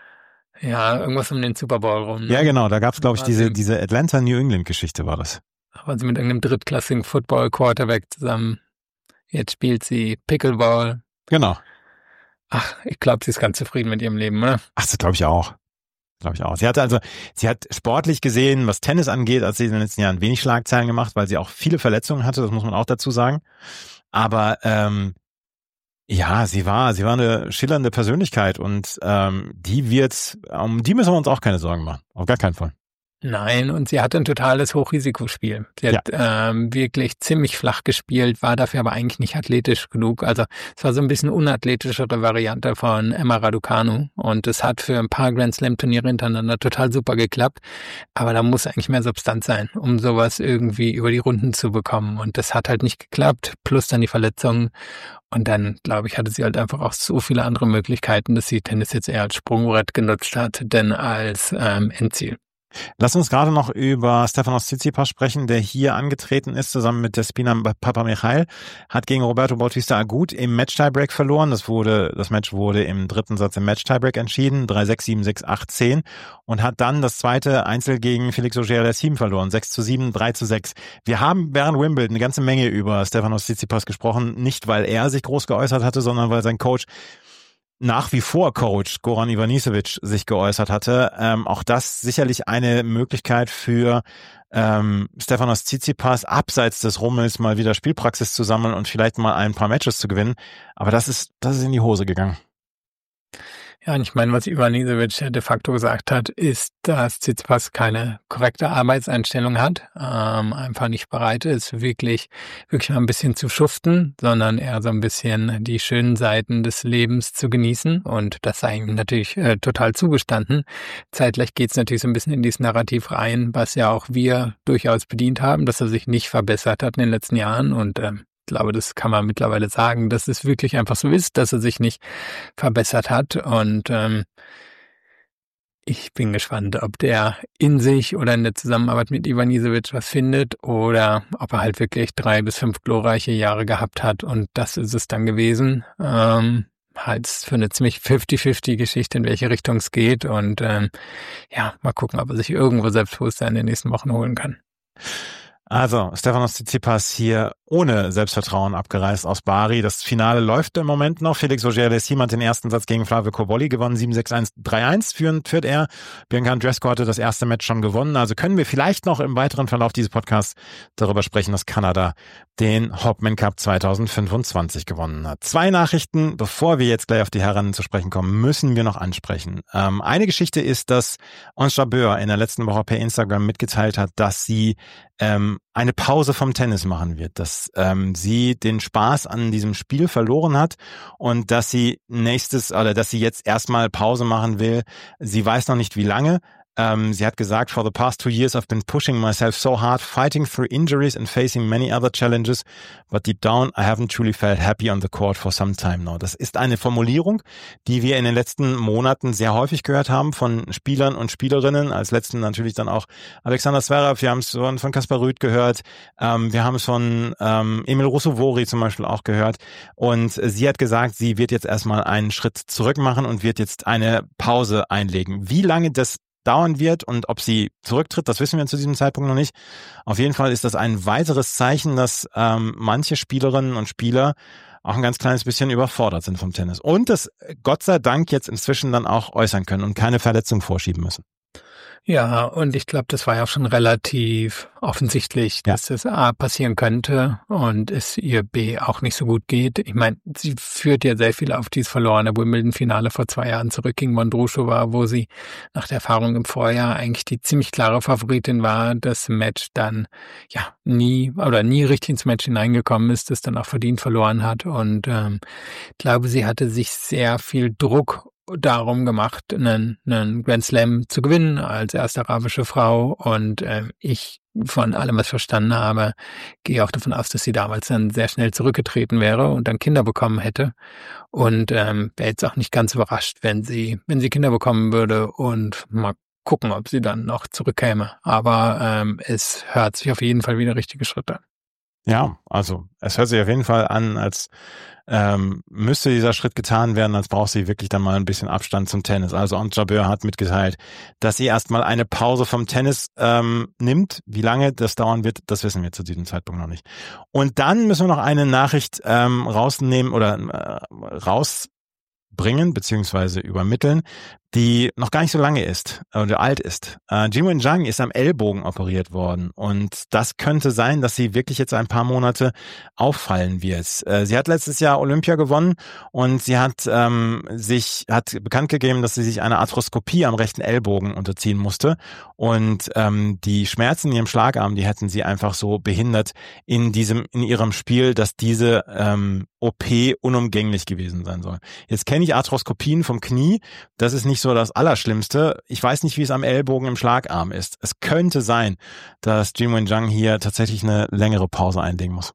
Ja, irgendwas um den Super Bowl rum. Ne? Ja, genau, da gab es, glaube ich, diese, diese Atlanta-New England-Geschichte war das. Da war sie mit irgendeinem drittklassigen Football-Quarterback zusammen. Jetzt spielt sie Pickleball. Genau. Ach, ich glaube, sie ist ganz zufrieden mit ihrem Leben, oder? Ach, das glaube ich auch. Glaube ich auch. Sie hatte also, sie hat sportlich gesehen, was Tennis angeht, hat sie in den letzten Jahren wenig Schlagzeilen gemacht, weil sie auch viele Verletzungen hatte, das muss man auch dazu sagen. Aber ähm, ja, sie war, sie war eine schillernde Persönlichkeit und ähm, die wird, um die müssen wir uns auch keine Sorgen machen. Auf gar keinen Fall. Nein, und sie hatte ein totales Hochrisikospiel. Sie hat ja. ähm, wirklich ziemlich flach gespielt, war dafür aber eigentlich nicht athletisch genug. Also es war so ein bisschen unathletischere Variante von Emma Raducanu und es hat für ein paar Grand Slam Turniere hintereinander total super geklappt. Aber da muss eigentlich mehr Substanz sein, um sowas irgendwie über die Runden zu bekommen. Und das hat halt nicht geklappt, plus dann die Verletzungen. Und dann, glaube ich, hatte sie halt einfach auch so viele andere Möglichkeiten, dass sie Tennis jetzt eher als Sprungbrett genutzt hat, denn als ähm, Endziel. Lass uns gerade noch über Stefanos Tsitsipas sprechen, der hier angetreten ist, zusammen mit Despina Papamichal, hat gegen Roberto Bautista Agut im Match-Tiebreak verloren. Das wurde, das Match wurde im dritten Satz im Match-Tiebreak entschieden, drei sechs, sieben sechs, acht zehn, und hat dann das zweite Einzel gegen Felix Auger-Aliassime verloren, sechs zu sieben, drei zu sechs. Wir haben während Wimbledon eine ganze Menge über Stefanos Tsitsipas gesprochen, nicht weil er sich groß geäußert hatte, sondern weil sein Coach nach wie vor Coach Goran Ivanisevic sich geäußert hatte. Ähm, auch das sicherlich eine Möglichkeit für ähm, Stefanos Tsitsipas abseits des Rummels mal wieder Spielpraxis zu sammeln und vielleicht mal ein paar Matches zu gewinnen. Aber das ist, das ist in die Hose gegangen. Ja, und ich meine, was Ivanisevic de facto gesagt hat, ist, dass Tsitsipas keine korrekte Arbeitseinstellung hat, ähm, einfach nicht bereit ist, wirklich, wirklich mal ein bisschen zu schuften, sondern eher so ein bisschen die schönen Seiten des Lebens zu genießen, und das sei ihm natürlich äh, total zugestanden. Zeitgleich geht es natürlich so ein bisschen in dieses Narrativ rein, was ja auch wir durchaus bedient haben, dass er sich nicht verbessert hat in den letzten Jahren, und ähm, ich glaube, das kann man mittlerweile sagen, dass es wirklich einfach so ist, dass er sich nicht verbessert hat. Und ähm, ich bin gespannt, ob der in sich oder in der Zusammenarbeit mit Ivanisevic was findet oder ob er halt wirklich drei bis fünf glorreiche Jahre gehabt hat. Und das ist es dann gewesen. Ähm, halt für eine ziemlich fifty-fifty-Geschichte, in welche Richtung es geht. Und ähm, ja, mal gucken, ob er sich irgendwo Selbstbewusstsein in den nächsten Wochen holen kann. Also, Stefanos Tsitsipas hier ohne Selbstvertrauen abgereist aus Bari. Das Finale läuft im Moment noch. Felix Auger-Aliassime hat den ersten Satz gegen Flavio Cobolli gewonnen. sieben sechs eins, drei eins führend führt er. Bianca Andreescu hatte das erste Match schon gewonnen. Also können wir vielleicht noch im weiteren Verlauf dieses Podcasts darüber sprechen, dass Kanada den Hopman Cup zwanzig fünfundzwanzig gewonnen hat. Zwei Nachrichten, bevor wir jetzt gleich auf die Herren zu sprechen kommen, müssen wir noch ansprechen. Ähm, eine Geschichte ist, dass Ons Jabeur in der letzten Woche per Instagram mitgeteilt hat, dass sie ähm, eine Pause vom Tennis machen wird, dass ähm, sie den Spaß an diesem Spiel verloren hat und dass sie nächstes oder dass sie jetzt erstmal Pause machen will. Sie weiß noch nicht wie lange. Um, sie hat gesagt, for the past two years I've been pushing myself so hard, fighting through injuries and facing many other challenges, but deep down I haven't truly felt happy on the court for some time now. Das ist eine Formulierung, die wir in den letzten Monaten sehr häufig gehört haben von Spielern und Spielerinnen, als letzten natürlich dann auch Alexander Zverev, wir haben es von, von Kaspar Rüth gehört, ähm, wir haben es von ähm, Emil Ruusuvuori zum Beispiel auch gehört, und sie hat gesagt, sie wird jetzt erstmal einen Schritt zurück machen und wird jetzt eine Pause einlegen. Wie lange das dauern wird und ob sie zurücktritt, das wissen wir zu diesem Zeitpunkt noch nicht. Auf jeden Fall ist das ein weiteres Zeichen, dass ähm, manche Spielerinnen und Spieler auch ein ganz kleines bisschen überfordert sind vom Tennis. Und das Gott sei Dank jetzt inzwischen dann auch äußern können und keine Verletzung vorschieben müssen. Ja, und ich glaube, das war ja auch schon relativ offensichtlich, Ja. dass das A passieren könnte und es ihr B auch nicht so gut geht. Ich meine, sie führt ja sehr viel auf dieses verlorene Wimbledon-Finale vor zwei Jahren zurück gegen Vondrousova, wo sie nach der Erfahrung im Vorjahr eigentlich die ziemlich klare Favoritin war, das Match dann ja nie oder nie richtig ins Match hineingekommen ist, das dann auch verdient verloren hat. Und ähm, ich glaube, sie hatte sich sehr viel Druck darum gemacht, einen, einen Grand Slam zu gewinnen als erste arabische Frau. Und äh, ich, von allem, was ich verstanden habe, gehe auch davon aus, dass sie damals dann sehr schnell zurückgetreten wäre und dann Kinder bekommen hätte. Und ähm, wäre jetzt auch nicht ganz überrascht, wenn sie, wenn sie Kinder bekommen würde und mal gucken, ob sie dann noch zurückkäme. Aber ähm, es hört sich auf jeden Fall wieder richtige Schritte an. Ja, also es hört sich auf jeden Fall an, als ähm, müsste dieser Schritt getan werden, als braucht sie wirklich dann mal ein bisschen Abstand zum Tennis. Also Ons Jabeur hat mitgeteilt, dass sie erstmal eine Pause vom Tennis ähm, nimmt. Wie lange das dauern wird, das wissen wir zu diesem Zeitpunkt noch nicht. Und dann müssen wir noch eine Nachricht ähm, rausnehmen oder äh, rausbringen beziehungsweise übermitteln, die noch gar nicht so lange ist oder alt ist. Äh, Jiwen Zhang ist am Ellbogen operiert worden und das könnte sein, dass sie wirklich jetzt ein paar Monate auffallen wird. Äh, sie hat letztes Jahr Olympia gewonnen und sie hat ähm, sich hat bekannt gegeben, dass sie sich einer Arthroskopie am rechten Ellbogen unterziehen musste und ähm, die Schmerzen in ihrem Schlagarm, die hätten sie einfach so behindert in diesem in ihrem Spiel, dass diese ähm, O P unumgänglich gewesen sein soll. Jetzt kenne ich Arthroskopien vom Knie, das ist nicht so das Allerschlimmste. Ich weiß nicht, wie es am Ellbogen im Schlagarm ist. Es könnte sein, dass Jiwen Zhang hier tatsächlich eine längere Pause einlegen muss.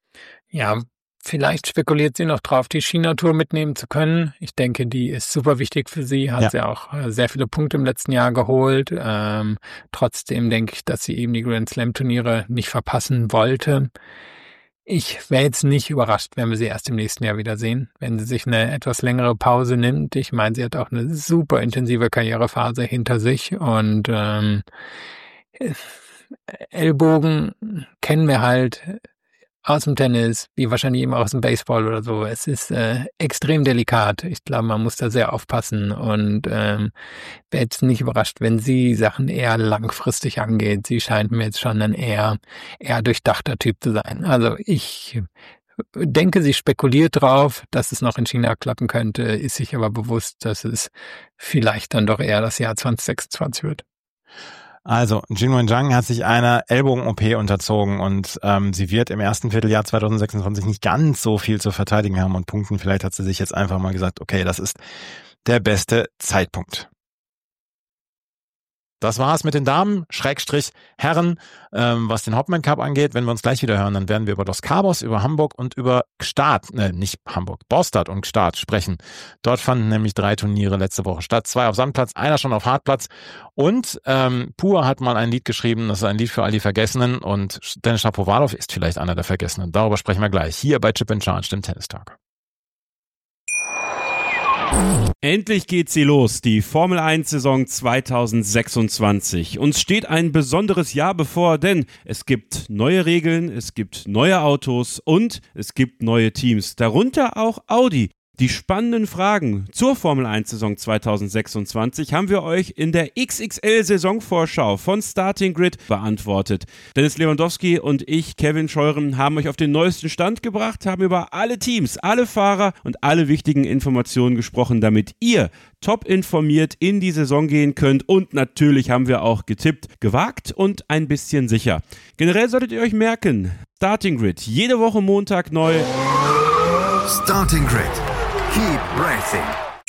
Ja, vielleicht spekuliert sie noch drauf, die China-Tour mitnehmen zu können. Ich denke, die ist super wichtig für sie. Hat Ja. sie auch äh, sehr viele Punkte im letzten Jahr geholt. Ähm, trotzdem denke ich, dass sie eben die Grand Slam-Turniere nicht verpassen wollte. Ich wäre jetzt nicht überrascht, wenn wir sie erst im nächsten Jahr wiedersehen, wenn sie sich eine etwas längere Pause nimmt. Ich meine, sie hat auch eine super intensive Karrierephase hinter sich und ähm, Ellbogen kennen wir halt aus dem Tennis, wie wahrscheinlich eben aus dem Baseball oder so. Es ist äh, extrem delikat. Ich glaube, man muss da sehr aufpassen und ähm, wäre jetzt nicht überrascht, wenn sie Sachen eher langfristig angeht. Sie scheint mir jetzt schon ein eher, eher durchdachter Typ zu sein. Also ich denke, sie spekuliert drauf, dass es noch in China klappen könnte, ist sich aber bewusst, dass es vielleicht dann doch eher das Jahr zwanzig sechsundzwanzig wird. Also, Jiwen Zhang hat sich einer Ellbogen-O P unterzogen und ähm, sie wird im ersten Vierteljahr zwanzig sechsundzwanzig nicht ganz so viel zu verteidigen haben und punkten. Vielleicht hat sie sich jetzt einfach mal gesagt, okay, das ist der beste Zeitpunkt. Das war's mit den Damen, Schrägstrich Herren, ähm, was den Hopman Cup angeht. Wenn wir uns gleich wieder hören, dann werden wir über Los Cabos, über Hamburg und über Gstaad, ne, nicht Hamburg, Bostad und Gstaad sprechen. Dort fanden nämlich drei Turniere letzte Woche statt. Zwei auf Sandplatz, einer schon auf Hartplatz. Und ähm, Pur hat mal ein Lied geschrieben, das ist ein Lied für all die Vergessenen. Und Denis Shapovalov ist vielleicht einer der Vergessenen. Darüber sprechen wir gleich, hier bei Chip and Charge, dem Tennis Talk. Endlich geht sie los, die Formel eins Saison zwanzig sechsundzwanzig. Uns steht ein besonderes Jahr bevor, denn es gibt neue Regeln, es gibt neue Autos und es gibt neue Teams, darunter auch Audi. Die spannenden Fragen zur Formel eins Saison zwanzig sechsundzwanzig haben wir euch in der X X L-Saisonvorschau von Starting Grid beantwortet. Dennis Lewandowski und ich, Kevin Scheuren, haben euch auf den neuesten Stand gebracht, haben über alle Teams, alle Fahrer und alle wichtigen Informationen gesprochen, damit ihr top informiert in die Saison gehen könnt. Und natürlich haben wir auch getippt, gewagt und ein bisschen sicher. Generell solltet ihr euch merken, Starting Grid, jede Woche Montag neu. Starting Grid. Keep racing.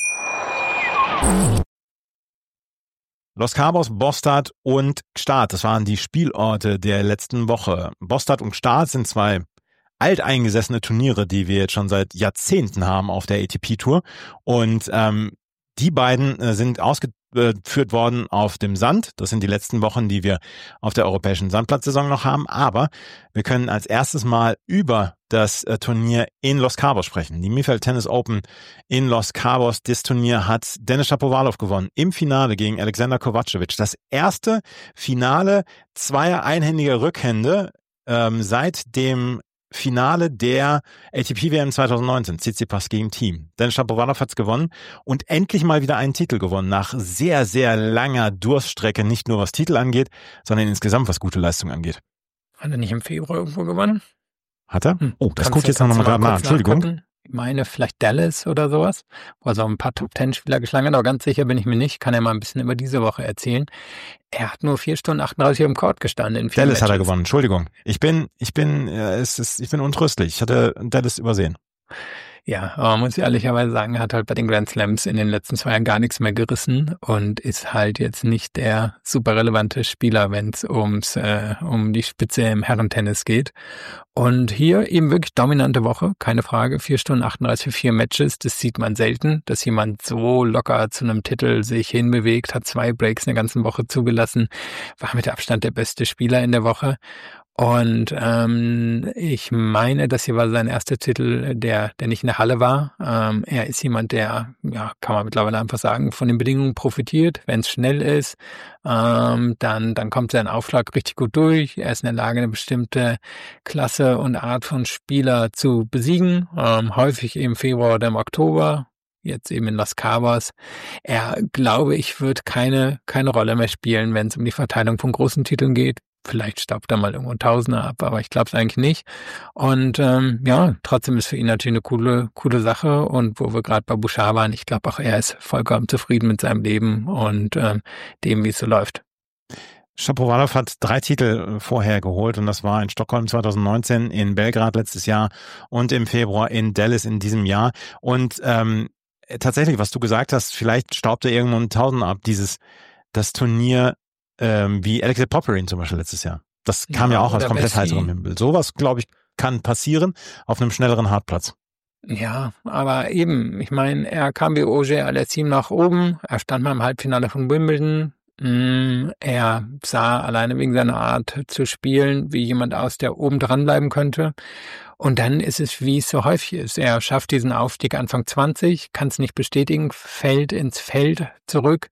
Los Cabos, Bostad und Gstaad, das waren die Spielorte der letzten Woche. Bostad und Gstaad sind zwei alteingesessene Turniere, die wir jetzt schon seit Jahrzehnten haben auf der A T P-Tour. Und ähm, die beiden äh, sind ausgetragen ausgeführt worden auf dem Sand. Das sind die letzten Wochen, die wir auf der europäischen Sandplatzsaison noch haben. Aber wir können als erstes mal über das äh, Turnier in Los Cabos sprechen. Die Mifeld Tennis Open in Los Cabos. Das Turnier hat Denis Shapovalov gewonnen im Finale gegen Alexander Kovacevic. Das erste Finale zweier einhändiger Rückhände ähm, seit dem Finale der A T P W M zwanzig neunzehn, Tsitsipas gegen Thiem. Denis Shapovalov hat's gewonnen und endlich mal wieder einen Titel gewonnen, nach sehr, sehr langer Durststrecke, nicht nur was Titel angeht, sondern insgesamt was gute Leistung angeht. Hat er nicht im Februar irgendwo gewonnen? Hat er? Hm. Oh, das Kannst guckt du- jetzt noch kannst mal du gerade nach. kurz Entschuldigung. nachgucken? Ich meine, vielleicht Dallas oder sowas, wo er so ein paar Top-Ten-Spieler geschlagen hat, aber ganz sicher bin ich mir nicht. Kann er mal ein bisschen über diese Woche erzählen. Er hat nur vier Stunden achtunddreißig im Court gestanden in vier Dallas hat er Matches. gewonnen. Entschuldigung. Ich bin, ich bin, äh, es ist, ich bin untröstlich. Ich hatte Dallas übersehen. Ja, aber man muss ehrlicherweise sagen, er hat halt bei den Grand Slams in den letzten zwei Jahren gar nichts mehr gerissen und ist halt jetzt nicht der super relevante Spieler, wenn es ums äh, um die Spitze im Herrentennis geht. Und hier eben wirklich dominante Woche, keine Frage. Vier Stunden achtunddreißig für vier Matches, das sieht man selten, dass jemand so locker zu einem Titel sich hinbewegt, hat zwei Breaks in der ganzen Woche zugelassen, war mit Abstand der beste Spieler in der Woche. Und ähm, ich meine, das hier war sein erster Titel, der der nicht in der Halle war. Ähm, er ist jemand, der, ja, kann man mittlerweile einfach sagen, von den Bedingungen profitiert. Wenn es schnell ist, ähm, dann dann kommt sein Aufschlag richtig gut durch. Er ist in der Lage, eine bestimmte Klasse und Art von Spieler zu besiegen. Ähm, häufig im Februar oder im Oktober. Jetzt eben in Los Cabos. Er, glaube ich, wird keine keine Rolle mehr spielen, wenn es um die Verteilung von großen Titeln geht. Vielleicht staubt er mal irgendwo ein Tausender ab, aber ich glaube es eigentlich nicht. Und ähm, ja, trotzdem ist für ihn natürlich eine coole coole Sache. Und wo wir gerade bei Bouchard waren, ich glaube auch er ist vollkommen zufrieden mit seinem Leben und ähm, dem, wie es so läuft. Shapovalov hat drei Titel vorher geholt und das war in Stockholm zwanzig neunzehn, in Belgrad letztes Jahr und im Februar in Dallas in diesem Jahr. Und ähm, tatsächlich, was du gesagt hast, vielleicht staubt er irgendwo ein Tausender ab, dieses das Turnier ähm, wie Alexei Popyrin zum Beispiel letztes Jahr. Das kam ja, Ja, auch aus oder komplett Bessie. heiterem Himmel. Sowas, glaube ich, kann passieren auf einem schnelleren Hartplatz. Ja, aber eben, ich meine, er kam wie Auger Aliassime nach oben, er stand mal im Halbfinale von Wimbledon. Mm, Er sah alleine wegen seiner Art zu spielen wie jemand aus, der oben dran bleiben könnte. Und dann ist es, wie es so häufig ist. Er schafft diesen Aufstieg Anfang zwanzig, kann es nicht bestätigen, fällt ins Feld zurück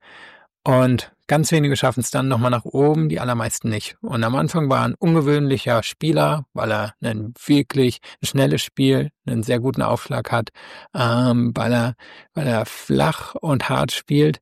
und ganz wenige schaffen es dann nochmal nach oben, die allermeisten nicht. Und am Anfang war er ein ungewöhnlicher Spieler, weil er ein wirklich ein schnelles Spiel, einen sehr guten Aufschlag hat, ähm, weil er, weil er flach und hart spielt.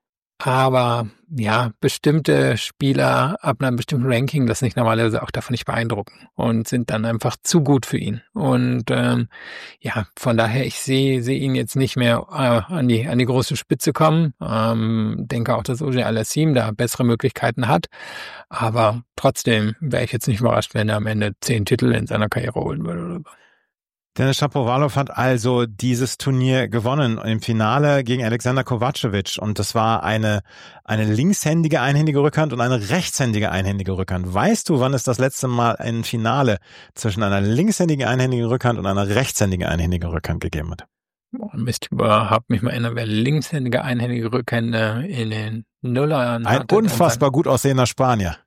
Aber ja, bestimmte Spieler ab einem bestimmten Ranking lassen sich normalerweise auch davon nicht beeindrucken und sind dann einfach zu gut für ihn. Und ähm, ja, von daher, ich sehe sehe ihn jetzt nicht mehr äh, an die an die große Spitze kommen. Ähm, denke auch, dass Auger Aliassime da bessere Möglichkeiten hat. Aber trotzdem wäre ich jetzt nicht überrascht, wenn er am Ende zehn Titel in seiner Karriere holen würde oder so. Denis Shapovalov hat also dieses Turnier gewonnen im Finale gegen Alexander Kovacevic und das war eine eine linkshändige einhändige Rückhand und eine rechtshändige einhändige Rückhand. Weißt du, wann es das letzte Mal ein Finale zwischen einer linkshändigen einhändigen Rückhand und einer rechtshändigen einhändigen Rückhand gegeben hat? Boah, müsste überhaupt mich mal erinnern, wer linkshändige einhändige Rückhände in den Nullerjahren Ein hatte. unfassbar gut aussehender Spanier.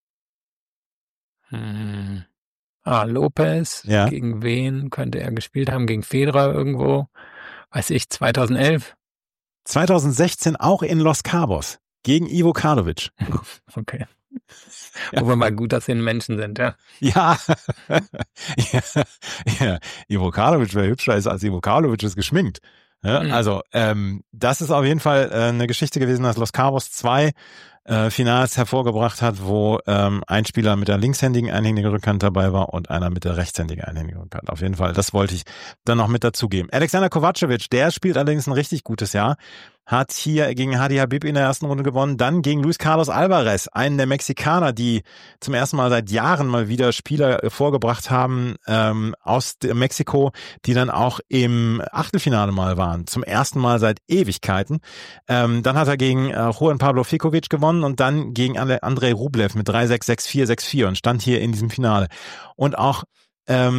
Hm. Ah, Lopez. Ja. Gegen wen könnte er gespielt haben? Gegen Federer irgendwo? Weiß ich, zweitausendelf? zwanzig sechzehn auch in Los Cabos gegen Ivo Karlovic. Okay. Ja. Wo wir mal gut aussehende Menschen sind, ja. Ja. ja. ja. Ivo Karlovic, wer hübscher ist als Ivo Karlovic, ist geschminkt. Ja, Mhm. also ähm, das ist auf jeden Fall äh, eine Geschichte gewesen, dass Los Cabos zwei äh, Finals hervorgebracht hat, wo ähm, ein Spieler mit der linkshändigen einhändigen Rückhand dabei war und einer mit der rechtshändigen einhändigen Rückhand. Auf jeden Fall, das wollte ich dann noch mit dazugeben. Alexander Kovacevic, der spielt allerdings ein richtig gutes Jahr, hat hier gegen Hadi Habib in der ersten Runde gewonnen, dann gegen Luis Carlos Alvarez, einen der Mexikaner, die zum ersten Mal seit Jahren mal wieder Spieler vorgebracht haben ähm, aus Mexiko, die dann auch im Achtelfinale mal waren, zum ersten Mal seit Ewigkeiten. Ähm, dann hat er gegen äh, Juan Pablo Fickovic gewonnen und dann gegen Andrei Rublev mit drei sechs, sechs vier, sechs vier und stand hier in diesem Finale. Und auch ähm,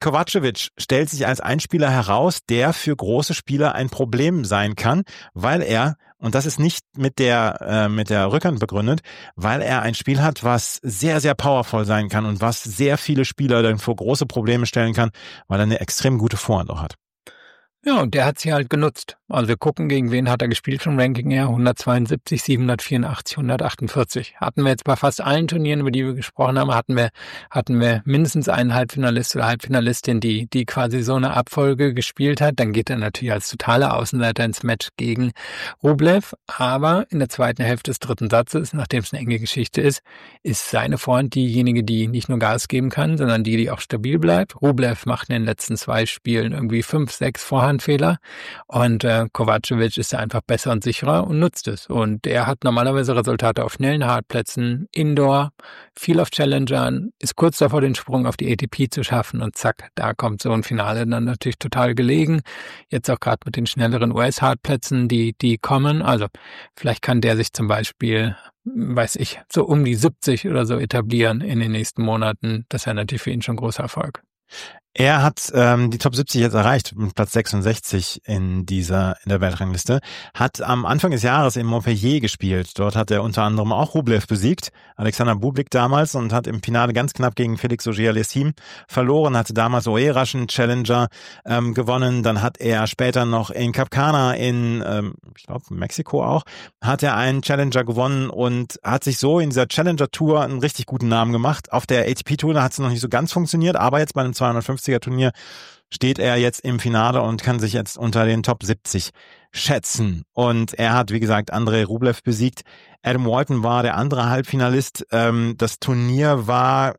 Kovacevic stellt sich als ein Spieler heraus, der für große Spieler ein Problem sein kann, weil er, und das ist nicht mit der äh, mit der Rückhand begründet, weil er ein Spiel hat, was sehr, sehr powerful sein kann und was sehr viele Spieler dann vor große Probleme stellen kann, weil er eine extrem gute Vorhand auch hat. Ja, und der hat sie halt genutzt. Also wir gucken, gegen wen hat er gespielt vom Ranking her. hundertzweiundsiebzig, siebenhundertvierundachtzig, hundertachtundvierzig. Hatten wir jetzt bei fast allen Turnieren, über die wir gesprochen haben, hatten wir hatten wir mindestens einen Halbfinalist oder Halbfinalistin, die die quasi so eine Abfolge gespielt hat. Dann geht er natürlich als totaler Außenseiter ins Match gegen Rublev. Aber in der zweiten Hälfte des dritten Satzes, nachdem es eine enge Geschichte ist, ist seine Vorhand diejenige, die nicht nur Gas geben kann, sondern die, die auch stabil bleibt. Rublev macht in den letzten zwei Spielen irgendwie fünf, sechs Vorhandfehler und äh, Kovacevic ist da einfach besser und sicherer und nutzt es. Und er hat normalerweise Resultate auf schnellen Hartplätzen, Indoor, viel auf Challengern, ist kurz davor, den Sprung auf die A T P zu schaffen und zack, da kommt so ein Finale dann natürlich total gelegen. Jetzt auch gerade mit den schnelleren U S-Hartplätzen, die die kommen. Also vielleicht kann der sich zum Beispiel, weiß ich, so um die siebzig oder so etablieren in den nächsten Monaten. Das wäre natürlich für ihn schon ein großer Erfolg. Er hat ähm, die Top siebzig jetzt erreicht, mit Platz sechsundsechzig in dieser in der Weltrangliste, hat am Anfang des Jahres in Montpellier gespielt. Dort hat er unter anderem auch Rublev besiegt, Alexander Bublik damals, und hat im Finale ganz knapp gegen Felix Auger-Aliassime verloren, hatte damals Oeraschen Challenger ähm, gewonnen. Dann hat er später noch in Cap Cana in, ähm, ich glaube Mexiko auch, hat er einen Challenger gewonnen und hat sich so in dieser Challenger-Tour einen richtig guten Namen gemacht. Auf der A T P-Tour hat es noch nicht so ganz funktioniert, aber jetzt bei einem zweihundertfünfziger Turnier steht er jetzt im Finale und kann sich jetzt unter den Top siebzig schätzen. Und er hat, wie gesagt, Andrei Rublev besiegt. Adam Walton war der andere Halbfinalist. Ähm, das Turnier war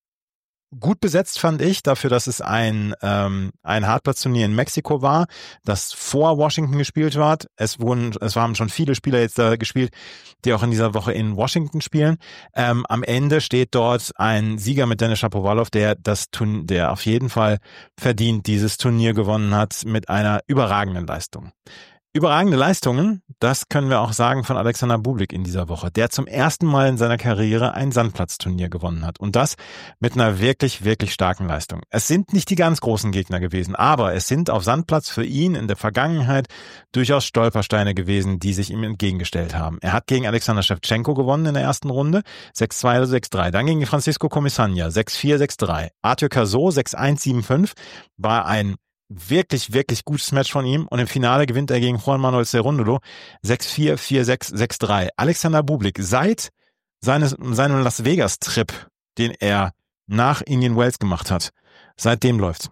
gut besetzt, fand ich, dafür, dass es ein ähm, ein Hartplatzturnier in Mexiko war, das vor Washington gespielt war. Es wurden, es haben schon viele Spieler jetzt da gespielt, die auch in dieser Woche in Washington spielen. Ähm, am Ende steht dort ein Sieger mit Denis Shapovalov, der das Turn, der auf jeden Fall verdient dieses Turnier gewonnen hat mit einer überragenden Leistung. Überragende Leistungen, das können wir auch sagen von Alexander Bublik in dieser Woche, der zum ersten Mal in seiner Karriere ein Sandplatzturnier gewonnen hat. Und das mit einer wirklich, wirklich starken Leistung. Es sind nicht die ganz großen Gegner gewesen, aber es sind auf Sandplatz für ihn in der Vergangenheit durchaus Stolpersteine gewesen, die sich ihm entgegengestellt haben. Er hat gegen Alexander Shevchenko gewonnen in der ersten Runde, sechs zwei oder sechs drei. Dann gegen Francisco Comisania, sechs vier, sechs drei. Arthur Cazaux, sechs eins, sieben fünf, war ein wirklich, wirklich gutes Match von ihm. Und im Finale gewinnt er gegen Juan Manuel Cerúndolo sechs vier, vier sechs, sechs drei. Alexander Bublik, seit seines, seinem Las Vegas-Trip, den er nach Indian Wells gemacht hat, seitdem läuft's.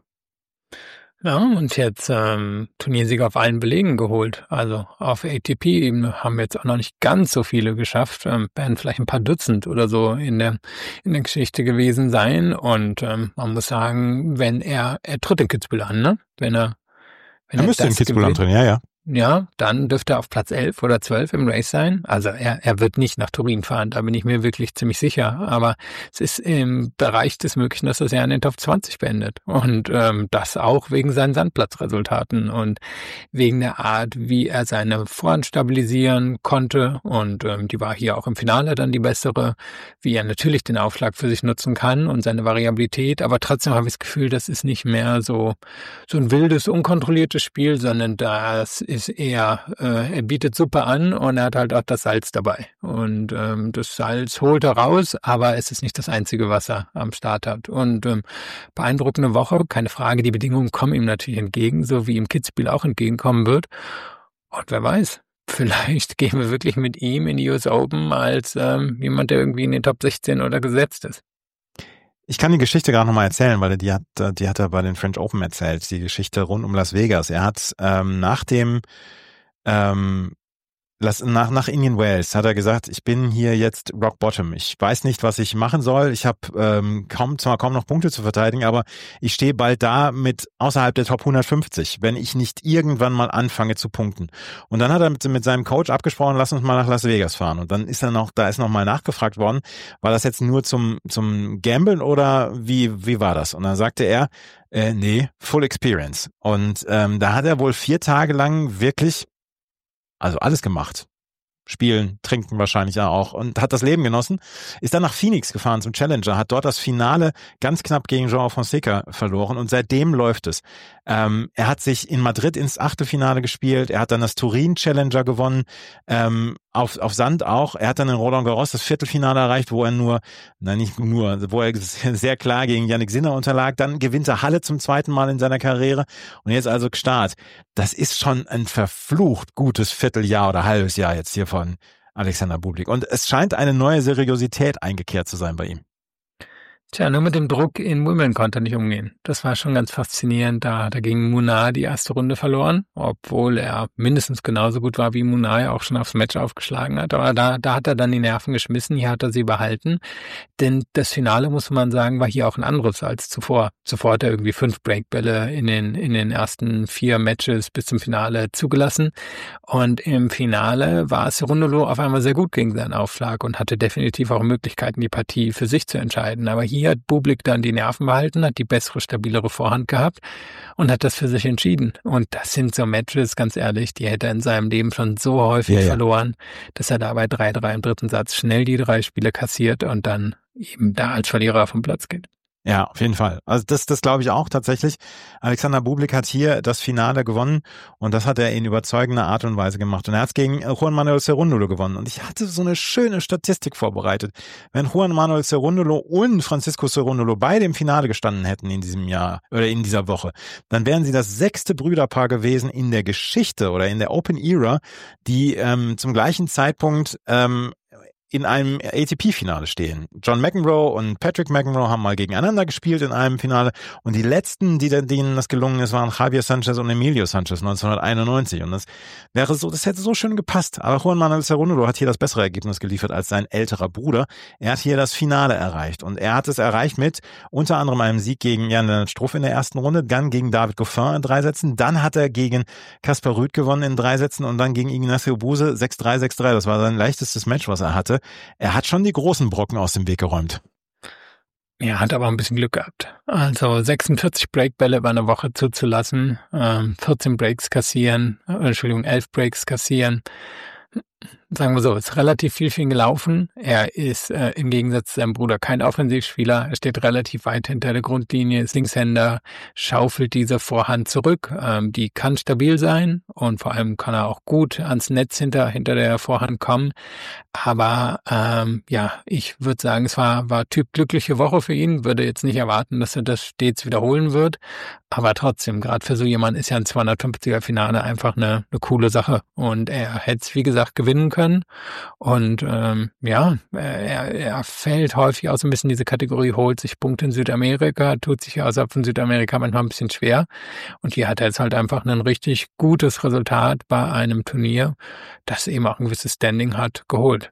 Ja, und jetzt ähm, Turniersieger auf allen Belegen geholt. Also auf A T P-Ebene haben wir jetzt auch noch nicht ganz so viele geschafft. Ähm, werden vielleicht ein paar Dutzend oder so in der in der Geschichte gewesen sein. Und ähm, man muss sagen, wenn er, er tritt in Kitzbühel an, ne? Wenn er, wenn er, er müsste in Kitzbühel antreten, ja, ja. Ja, dann dürfte er auf Platz elf oder zwölf im Race sein. Also er, er wird nicht nach Turin fahren, da bin ich mir wirklich ziemlich sicher. Aber es ist im Bereich des Möglichen, dass das Jahr in den Top zwanzig beendet. Und ähm, das auch wegen seinen Sandplatzresultaten und wegen der Art, wie er seine Vorhand stabilisieren konnte. Und ähm, die war hier auch im Finale dann die bessere, wie er natürlich den Aufschlag für sich nutzen kann und seine Variabilität. Aber trotzdem habe ich das Gefühl, das ist nicht mehr so, so ein wildes, unkontrolliertes Spiel, sondern das ist eher, äh, er bietet Suppe an und er hat halt auch das Salz dabei. Und ähm, das Salz holt er raus, aber es ist nicht das einzige, was er am Start hat. Und ähm, beeindruckende Woche, keine Frage, die Bedingungen kommen ihm natürlich entgegen, so wie ihm Kitzbühel auch entgegenkommen wird. Und wer weiß, vielleicht gehen wir wirklich mit ihm in die U S Open als ähm, jemand, der irgendwie in den Top sechzehn oder gesetzt ist. Ich kann die Geschichte gerade nochmal erzählen, weil die hat, die hat er bei den French Open erzählt, die Geschichte rund um Las Vegas. Er hat ähm, nach dem ähm, nach nach Indian Wells hat er gesagt, ich bin hier jetzt Rock Bottom. Ich weiß nicht, was ich machen soll. Ich habe ähm, kaum zwar kaum noch Punkte zu verteidigen, aber ich stehe bald da mit außerhalb der Top hundertfünfzig, wenn ich nicht irgendwann mal anfange zu punkten. Und dann hat er mit, mit seinem Coach abgesprochen, lass uns mal nach Las Vegas fahren. Und dann ist er noch, da ist noch mal nachgefragt worden, war das jetzt nur zum zum Gamblen oder wie wie war das? Und dann sagte er, äh, nee, Full Experience. Und ähm, da hat er wohl vier Tage lang wirklich also alles gemacht. spielen, trinken wahrscheinlich auch und hat das Leben genossen, ist dann nach Phoenix gefahren zum Challenger, hat dort das Finale ganz knapp gegen João Fonseca verloren und seitdem läuft es. Ähm, er hat sich in Madrid ins Achtelfinale gespielt, er hat dann das Turin Challenger gewonnen, ähm, auf, auf Sand auch, er hat dann in Roland Garros das Viertelfinale erreicht, wo er nur, nein nicht nur, wo er sehr klar gegen Jannik Sinner unterlag, dann gewinnt er Halle zum zweiten Mal in seiner Karriere und jetzt also Start. Das ist schon ein verflucht gutes Vierteljahr oder halbes Jahr jetzt hier von Alexander Bublik. Und es scheint eine neue Seriosität eingekehrt zu sein bei ihm. Tja, nur mit dem Druck in Wimbledon konnte er nicht umgehen. Das war schon ganz faszinierend. Da hat er gegen Munar die erste Runde verloren, obwohl er mindestens genauso gut war wie Munar, auch schon aufs Match aufgeschlagen hat. Aber da, da hat er dann die Nerven geschmissen, hier hat er sie behalten. Denn das Finale, muss man sagen, war hier auch ein anderes als zuvor. Zuvor hat er irgendwie fünf Breakbälle in den, in den ersten vier Matches bis zum Finale zugelassen. Und im Finale war Cerundolo auf einmal sehr gut gegen seinen Aufschlag und hatte definitiv auch Möglichkeiten, die Partie für sich zu entscheiden. Aber hier hat Bublik dann die Nerven behalten, hat die bessere, stabilere Vorhand gehabt und hat das für sich entschieden. Und das sind so Matches, ganz ehrlich, die hätte er in seinem Leben schon so häufig ja, ja. verloren, dass er da bei drei drei im dritten Satz schnell die drei Spiele kassiert und dann eben da als Verlierer vom Platz geht. Ja, auf jeden Fall. Also das, das glaube ich auch tatsächlich. Alexander Bublik hat hier das Finale gewonnen und das hat er in überzeugender Art und Weise gemacht. Und er hat es gegen Juan Manuel Cerundolo gewonnen. Und ich hatte so eine schöne Statistik vorbereitet. Wenn Juan Manuel Cerundolo und Francisco Cerundolo beide im Finale gestanden hätten in diesem Jahr oder in dieser Woche, dann wären sie das sechste Brüderpaar gewesen in der Geschichte oder in der Open Era, die ähm, zum gleichen Zeitpunkt ähm, in einem A T P-Finale stehen. John McEnroe und Patrick McEnroe haben mal gegeneinander gespielt in einem Finale und die letzten, die denen das gelungen ist, waren Javier Sanchez und Emilio Sanchez neunzehnhunderteinundneunzig und das wäre so, das hätte so schön gepasst. Aber Juan Manuel Cerundolo hat hier das bessere Ergebnis geliefert als sein älterer Bruder. Er hat hier das Finale erreicht und er hat es erreicht mit unter anderem einem Sieg gegen Jan-Lennart Struff in der ersten Runde, dann gegen David Goffin in drei Sätzen, dann hat er gegen Kaspar Ruud gewonnen in drei Sätzen und dann gegen Ignacio Buse sechs drei, sechs drei. Das war sein leichtestes Match, was er hatte. Er hat schon die großen Brocken aus dem Weg geräumt. Er hat aber ein bisschen Glück gehabt. Also sechsundvierzig Breakbälle über eine Woche zuzulassen, ähm, vierzehn Breaks kassieren, äh, Entschuldigung, elf Breaks kassieren. Sagen wir so, ist relativ viel für ihn gelaufen. Er ist äh, im Gegensatz zu seinem Bruder kein Offensivspieler. Er steht relativ weit hinter der Grundlinie, ist Linkshänder, schaufelt diese Vorhand zurück. Ähm, die kann stabil sein und vor allem kann er auch gut ans Netz hinter hinter der Vorhand kommen. Aber ähm, ja, ich würde sagen, es war war Typ glückliche Woche für ihn. Würde jetzt nicht erwarten, dass er das stets wiederholen wird. Aber trotzdem, gerade für so jemanden ist ja ein zweihundertfünfziger Finale einfach eine, eine coole Sache. Und er hätte es, wie gesagt, gewinnen können. Und ähm, ja, er, er fällt häufig aus ein bisschen diese Kategorie, holt sich Punkte in Südamerika, tut sich außerhalb von Südamerika manchmal ein bisschen schwer. Und hier hat er jetzt halt einfach ein richtig gutes Resultat bei einem Turnier, das eben auch ein gewisses Standing hat, geholt.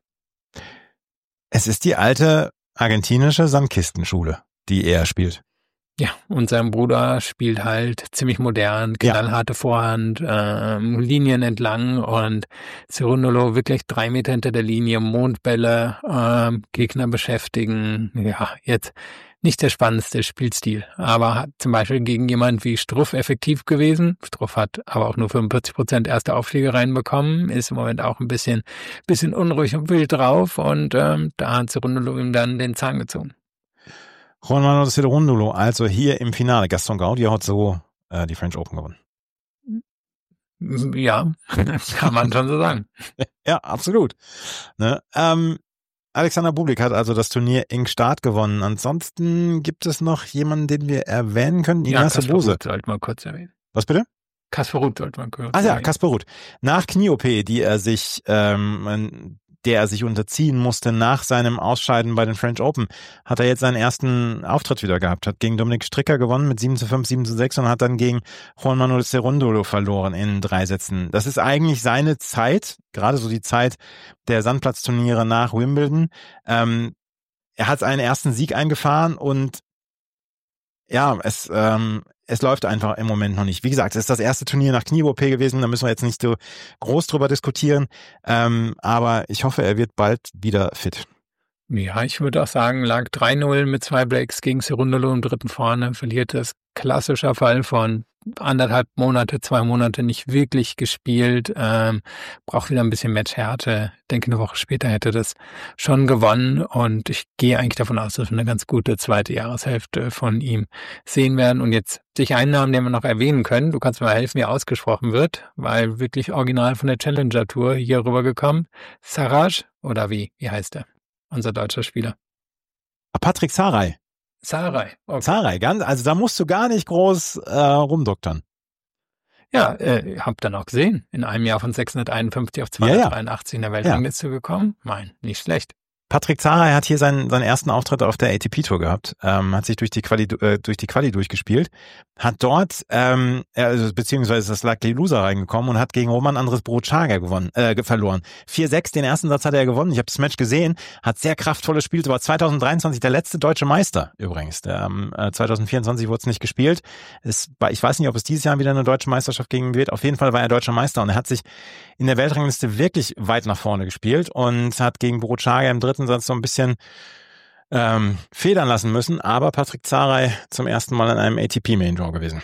Es ist die alte argentinische Sandkistenschule, die er spielt. Ja, und sein Bruder spielt halt ziemlich modern, knallharte ja. Vorhand, ähm, Linien entlang und Cerundolo wirklich drei Meter hinter der Linie, Mondbälle, ähm, Gegner beschäftigen. Ja, jetzt nicht der spannendste Spielstil, aber hat zum Beispiel gegen jemand wie Struff effektiv gewesen. Struff hat aber auch nur fünfundvierzig Prozent erste Aufschläge reinbekommen, ist im Moment auch ein bisschen, bisschen unruhig und wild drauf und ähm, da hat Cerundolo ihm dann den Zahn gezogen. Juan Manuel Cerundolo, also hier im Finale. Gaston Gaudio hat so äh, die French Open gewonnen. Ja, kann man schon so sagen. Ja, absolut. Ne? Ähm, Alexander Bublik hat also das Turnier in Start gewonnen. Ansonsten gibt es noch jemanden, den wir erwähnen können. Ja, Kaspar Ruud sollten wir kurz erwähnen. Was bitte? Kaspar Ruud sollte man kurz erwähnen. Ah ja, Kaspar Ruud. Nach Knie-O P, die er sich ähm, der er sich unterziehen musste nach seinem Ausscheiden bei den French Open, hat er jetzt seinen ersten Auftritt wieder gehabt, hat gegen Dominik Stricker gewonnen mit sieben zu fünf, sieben zu sechs und hat dann gegen Juan Manuel Cerundolo verloren in drei Sätzen. Das ist eigentlich seine Zeit, gerade so die Zeit der Sandplatzturniere nach Wimbledon. Ähm, er hat einen ersten Sieg eingefahren und ja, es ähm, es läuft einfach im Moment noch nicht. Wie gesagt, es ist das erste Turnier nach Knie-O P gewesen, da müssen wir jetzt nicht so groß drüber diskutieren, ähm, aber ich hoffe, er wird bald wieder fit. Ja, ich würde auch sagen, lag drei null mit zwei Breaks gegen Cerundolo im dritten vorne, verliert das klassischer Fall von anderthalb Monate, zwei Monate nicht wirklich gespielt, ähm, braucht wieder ein bisschen Matchhärte. Ich denke, eine Woche später hätte das schon gewonnen und ich gehe eigentlich davon aus, dass wir eine ganz gute zweite Jahreshälfte von ihm sehen werden. Und jetzt sich einen Namen, den wir noch erwähnen können, du kannst mir mal helfen, wie er ausgesprochen wird, weil wirklich original von der Challenger Tour hier rübergekommen. Saraj oder wie? Wie heißt er? Unser deutscher Spieler. Patrick Saray. Saray. Okay. Saray, ganz, also da musst du gar nicht groß äh, rumdoktern. Ja, äh, hab dann auch gesehen, in einem Jahr von sechshunderteinundfünfzig auf zweihundertdreiundachtzig in der Weltrangliste ja. gekommen. Mein, nicht schlecht. Patrick Saray hat hier seinen, seinen ersten Auftritt auf der A T P-Tour gehabt, ähm, hat sich durch die Quali, äh, durch die Quali durchgespielt, hat dort, ähm, also, beziehungsweise ist das Lucky Loser reingekommen und hat gegen Roman Andres Borutsaga gewonnen, äh, verloren. vier sechs, den ersten Satz hat er gewonnen, ich habe das Match gesehen, hat sehr kraftvolles Spiel, war zwanzig dreiundzwanzig der letzte deutsche Meister übrigens. Der, ähm, zwanzig vierundzwanzig wurde es nicht gespielt. Es war, ich weiß nicht, ob es dieses Jahr wieder eine deutsche Meisterschaft geben wird, auf jeden Fall war er deutscher Meister und er hat sich in der Weltrangliste wirklich weit nach vorne gespielt und hat gegen Borutsaga im dritten Satz so ein bisschen ähm, federn lassen müssen, aber Patrick Saray zum ersten Mal in einem A T P Main Draw gewesen.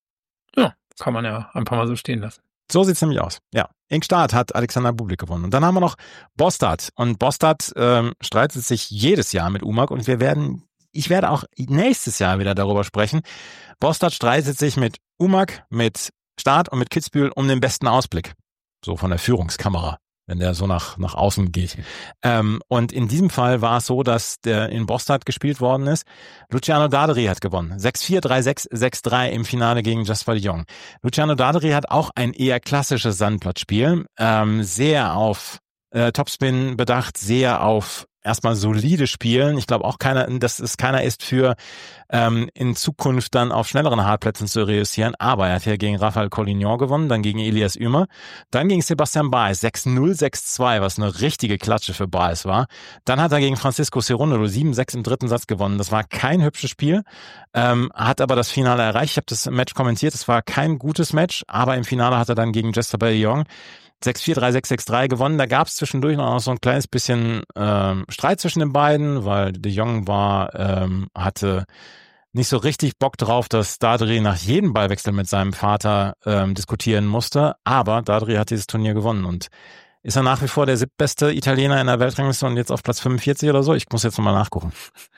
Ja, kann man ja ein paar Mal so stehen lassen. So sieht's nämlich aus. Ja, Ingstad hat Alexander Bublik gewonnen. Und dann haben wir noch Bostad. Und Bostad ähm, streitet sich jedes Jahr mit Umag und wir werden, ich werde auch nächstes Jahr wieder darüber sprechen. Bostad streitet sich mit Umag, mit Stad und mit Kitzbühel um den besten Ausblick. So von der Führungskamera, wenn der so nach nach außen geht. Ähm, und in diesem Fall war es so, dass der in Bostad gespielt worden ist. Luciano Daderi hat gewonnen. sechs vier, drei sechs, sechs drei im Finale gegen Jasper de Jong. Luciano Daderi hat auch ein eher klassisches Sandplatzspiel. Ähm, sehr auf äh, Topspin bedacht, sehr auf erstmal solide spielen. Ich glaube auch keiner, dass es keiner ist für ähm, in Zukunft dann auf schnelleren Hartplätzen zu reüssieren. Aber er hat ja gegen Rafael Collignon gewonnen, dann gegen Elias Ymer, dann gegen Sebastian Baez sechs null, sechs zwei, was eine richtige Klatsche für Baez war. Dann hat er gegen Francisco Cerundolo sieben sechs im dritten Satz gewonnen. Das war kein hübsches Spiel, ähm, hat aber das Finale erreicht. Ich habe das Match kommentiert, es war kein gutes Match, aber im Finale hat er dann gegen Jasper de Jong sechs vier, drei sechs, sechs drei gewonnen. Da gab es zwischendurch noch so ein kleines bisschen ähm, Streit zwischen den beiden, weil de Jong war, ähm, hatte nicht so richtig Bock drauf, dass Daderi nach jedem Ballwechsel mit seinem Vater ähm, diskutieren musste. Aber Daderi hat dieses Turnier gewonnen und ist er nach wie vor der siebtbeste Italiener in der Weltrangliste und jetzt auf Platz fünfundvierzig oder so? Ich muss jetzt nochmal nachgucken.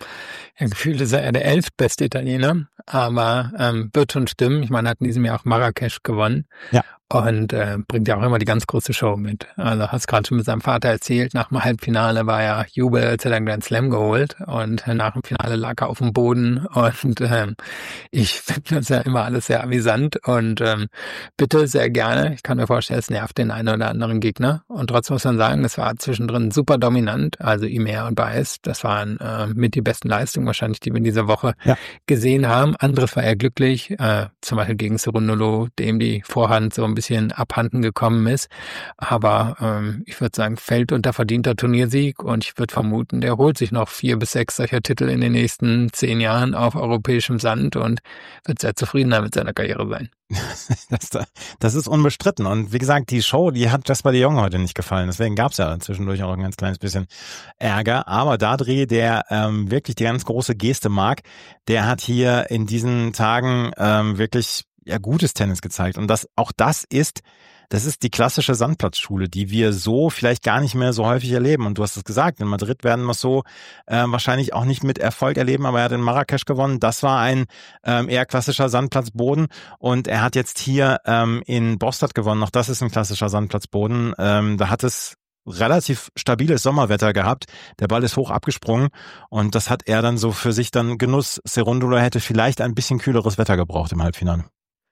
Ja, gefühlt ist er der elftbeste Italiener, aber ähm, wird schon stimmen. Ich meine, er hat in diesem Jahr auch Marrakesch gewonnen. Ja. Und äh, bringt ja auch immer die ganz große Show mit. Also hast gerade schon mit seinem Vater erzählt, nach dem Halbfinale war er Jubel, als er den Grand Slam geholt und nach dem Finale lag er auf dem Boden und ähm, ich finde das ja immer alles sehr amüsant und ähm, bitte sehr gerne. Ich kann mir vorstellen, es nervt den einen oder anderen Gegner und trotzdem muss man sagen, es war zwischendrin super dominant, also Ymer und Baez, das waren äh, mit die besten Leistungen wahrscheinlich, die wir in dieser Woche ja. gesehen haben. Anderes war er glücklich, äh, zum Beispiel gegen Cerundolo, dem die Vorhand so ein bisschen bisschen abhanden gekommen ist. Aber ähm, ich würde sagen, fällt unter verdienter Turniersieg und ich würde vermuten, der holt sich noch vier bis sechs solcher Titel in den nächsten zehn Jahren auf europäischem Sand und wird sehr zufriedener mit seiner Karriere sein. Das, das ist unbestritten. Und wie gesagt, die Show, die hat Jasper de Jong heute nicht gefallen. Deswegen gab es ja zwischendurch auch ein ganz kleines bisschen Ärger. Aber Daderi, der ähm, wirklich die ganz große Geste mag, der hat hier in diesen Tagen ähm, wirklich ja gutes Tennis gezeigt. Und das auch das ist, das ist die klassische Sandplatzschule, die wir so vielleicht gar nicht mehr so häufig erleben. Und du hast es gesagt, in Madrid werden wir es so äh, wahrscheinlich auch nicht mit Erfolg erleben, aber er hat in Marrakesch gewonnen. Das war ein ähm, eher klassischer Sandplatzboden. Und er hat jetzt hier ähm, in Bostad gewonnen. Auch das ist ein klassischer Sandplatzboden. Ähm, da hat es relativ stabiles Sommerwetter gehabt. Der Ball ist hoch abgesprungen und das hat er dann so für sich dann Genuss. Cerundolo hätte vielleicht ein bisschen kühleres Wetter gebraucht im Halbfinale.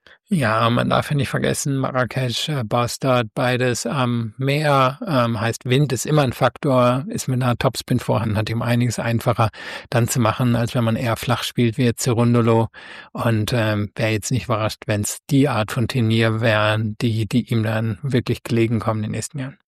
Ja, man darf ja nicht vergessen, Marrakesch, Bostad, beides am Meer, ähm, heißt Wind ist immer ein Faktor, ist mit einer Topspin vorhanden, hat ihm einiges einfacher dann zu machen, als wenn man eher flach spielt wie jetzt Cerundolo und ähm, wäre jetzt nicht überrascht, wenn es die Art von Turnier wären, die, die ihm dann wirklich gelegen kommen in den nächsten Jahren.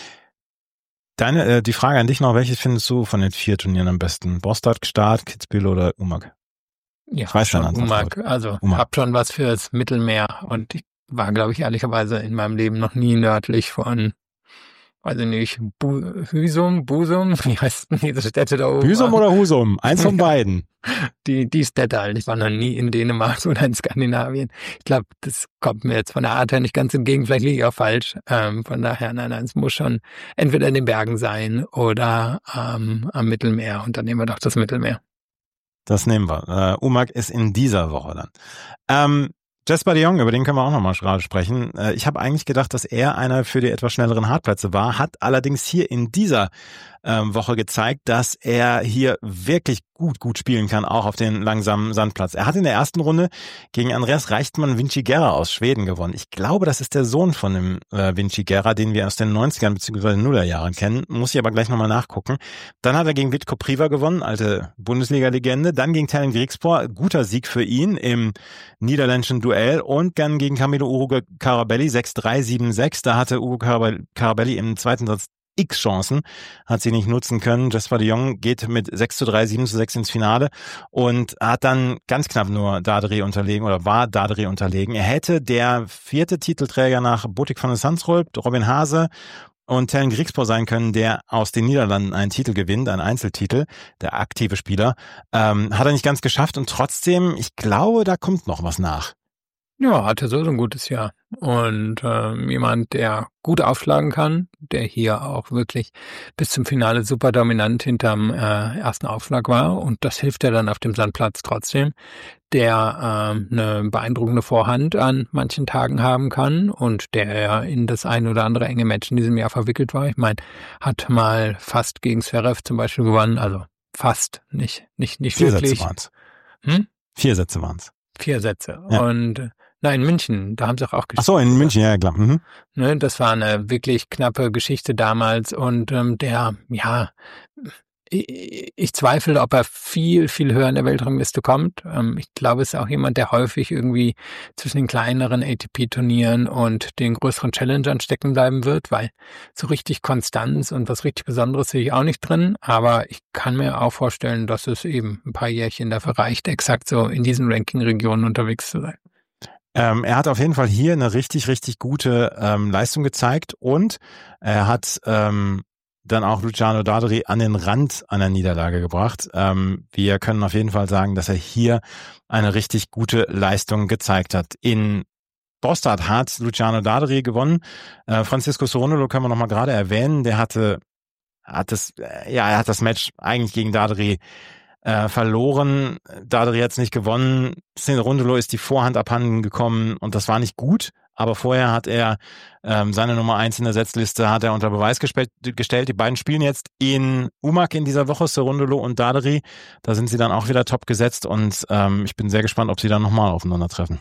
Deine, äh, die Frage an dich noch, welches findest du von den vier Turnieren am besten? Bostad, Stad, Kitzbühel oder Umag? Ja, ich weiß schon, Umag. Also Umag. Hab schon was fürs Mittelmeer und ich war, glaube ich, ehrlicherweise in meinem Leben noch nie nördlich von weiß ich nicht, Bu- Husum, Busum, wie heißt denn diese Städte da oben? Husum oder Husum? Eins von beiden. Die, die Städte halt. Ich war noch nie in Dänemark oder in Skandinavien. Ich glaube, das kommt mir jetzt von der Art her nicht ganz entgegen. Vielleicht liege ich auch falsch. Ähm, von daher, nein, nein, es muss schon entweder in den Bergen sein oder ähm, am Mittelmeer. Und dann nehmen wir doch das Mittelmeer. Das nehmen wir. Äh, Umag ist in dieser Woche dann. Ähm, Jesper de Jong, über den können wir auch nochmal gerade sprechen. Äh, ich habe eigentlich gedacht, dass er einer für die etwas schnelleren Hartplätze war, hat allerdings hier in dieser ähm, Woche gezeigt, dass er hier wirklich gut, gut spielen kann, auch auf den langsamen Sandplatz. Er hat in der ersten Runde gegen Andreas Reichtmann Vinci Guerra aus Schweden gewonnen. Ich glaube, das ist der Sohn von dem äh, Vinci Guerra, den wir aus den neunzigern bzw. Nullerjahren kennen. Muss ich aber gleich nochmal nachgucken. Dann hat er gegen Vitko Priva gewonnen, alte Bundesliga-Legende. Dann gegen Tellen Griekspoor, guter Sieg für ihn im niederländischen Duell. Und dann gegen Camilo Ugo Carabelli, sechs drei, sieben sechs. Da hatte Ugo Carabelli im zweiten Satz x Chancen, hat sie nicht nutzen können. Jesper de Jong geht mit sechs zu drei, sieben zu sechs ins Finale und hat dann ganz knapp nur Dadri unterlegen oder war Dadri unterlegen. Er hätte der vierte Titelträger nach Botik van der Zandschulp, Robin Haase und Tellen Griekspoor sein können, der aus den Niederlanden einen Titel gewinnt, einen Einzeltitel, der aktive Spieler. Ähm, hat er nicht ganz geschafft und trotzdem, ich glaube, da kommt noch was nach. Ja, hatte so ein gutes Jahr. Und ähm, jemand, der gut aufschlagen kann, der hier auch wirklich bis zum Finale super dominant hinterm äh, ersten Aufschlag war. Und das hilft ja dann auf dem Sandplatz trotzdem, der ähm, eine beeindruckende Vorhand an manchen Tagen haben kann und der ja in das ein oder andere enge Match in diesem Jahr verwickelt war. Ich meine, hat mal fast gegen Zverev zum Beispiel gewonnen, also fast, nicht nicht nicht Vier wirklich. Sätze waren's. Hm? Vier Sätze waren's. Vier Sätze. Ja. Und nein, in München, da haben sie auch gespielt. Ach so, in München, ja klar. Mhm. Ne, das war eine wirklich knappe Geschichte damals und ähm, der, ja, ich, ich zweifle, ob er viel, viel höher in der Weltrangliste kommt. Ähm, ich glaube, es ist auch jemand, der häufig irgendwie zwischen den kleineren A T P-Turnieren und den größeren Challengern stecken bleiben wird, weil so richtig Konstanz und was richtig Besonderes sehe ich auch nicht drin. Aber ich kann mir auch vorstellen, dass es eben ein paar Jährchen dafür reicht, exakt so in diesen Ranking-Regionen unterwegs zu sein. Ähm, er hat auf jeden Fall hier eine richtig, richtig gute ähm, Leistung gezeigt und er hat ähm, dann auch Luciano Dadri an den Rand einer Niederlage gebracht. Ähm, wir können auf jeden Fall sagen, dass er hier eine richtig gute Leistung gezeigt hat. In Bostad hat Luciano Dadri gewonnen. Äh, Francisco Cerundolo können wir noch mal gerade erwähnen. Der hatte, hat das, äh, ja, er hat das Match eigentlich gegen Dadri Äh, verloren. Dadri hat es nicht gewonnen. Cerundolo ist die Vorhand abhanden gekommen und das war nicht gut. Aber vorher hat er ähm, seine Nummer eins in der Setzliste hat er unter Beweis gespe- gestellt. Die beiden spielen jetzt in Umag in dieser Woche, Cerundolo und Dadri. Da sind sie dann auch wieder top gesetzt und ähm, ich bin sehr gespannt, ob sie dann nochmal aufeinandertreffen.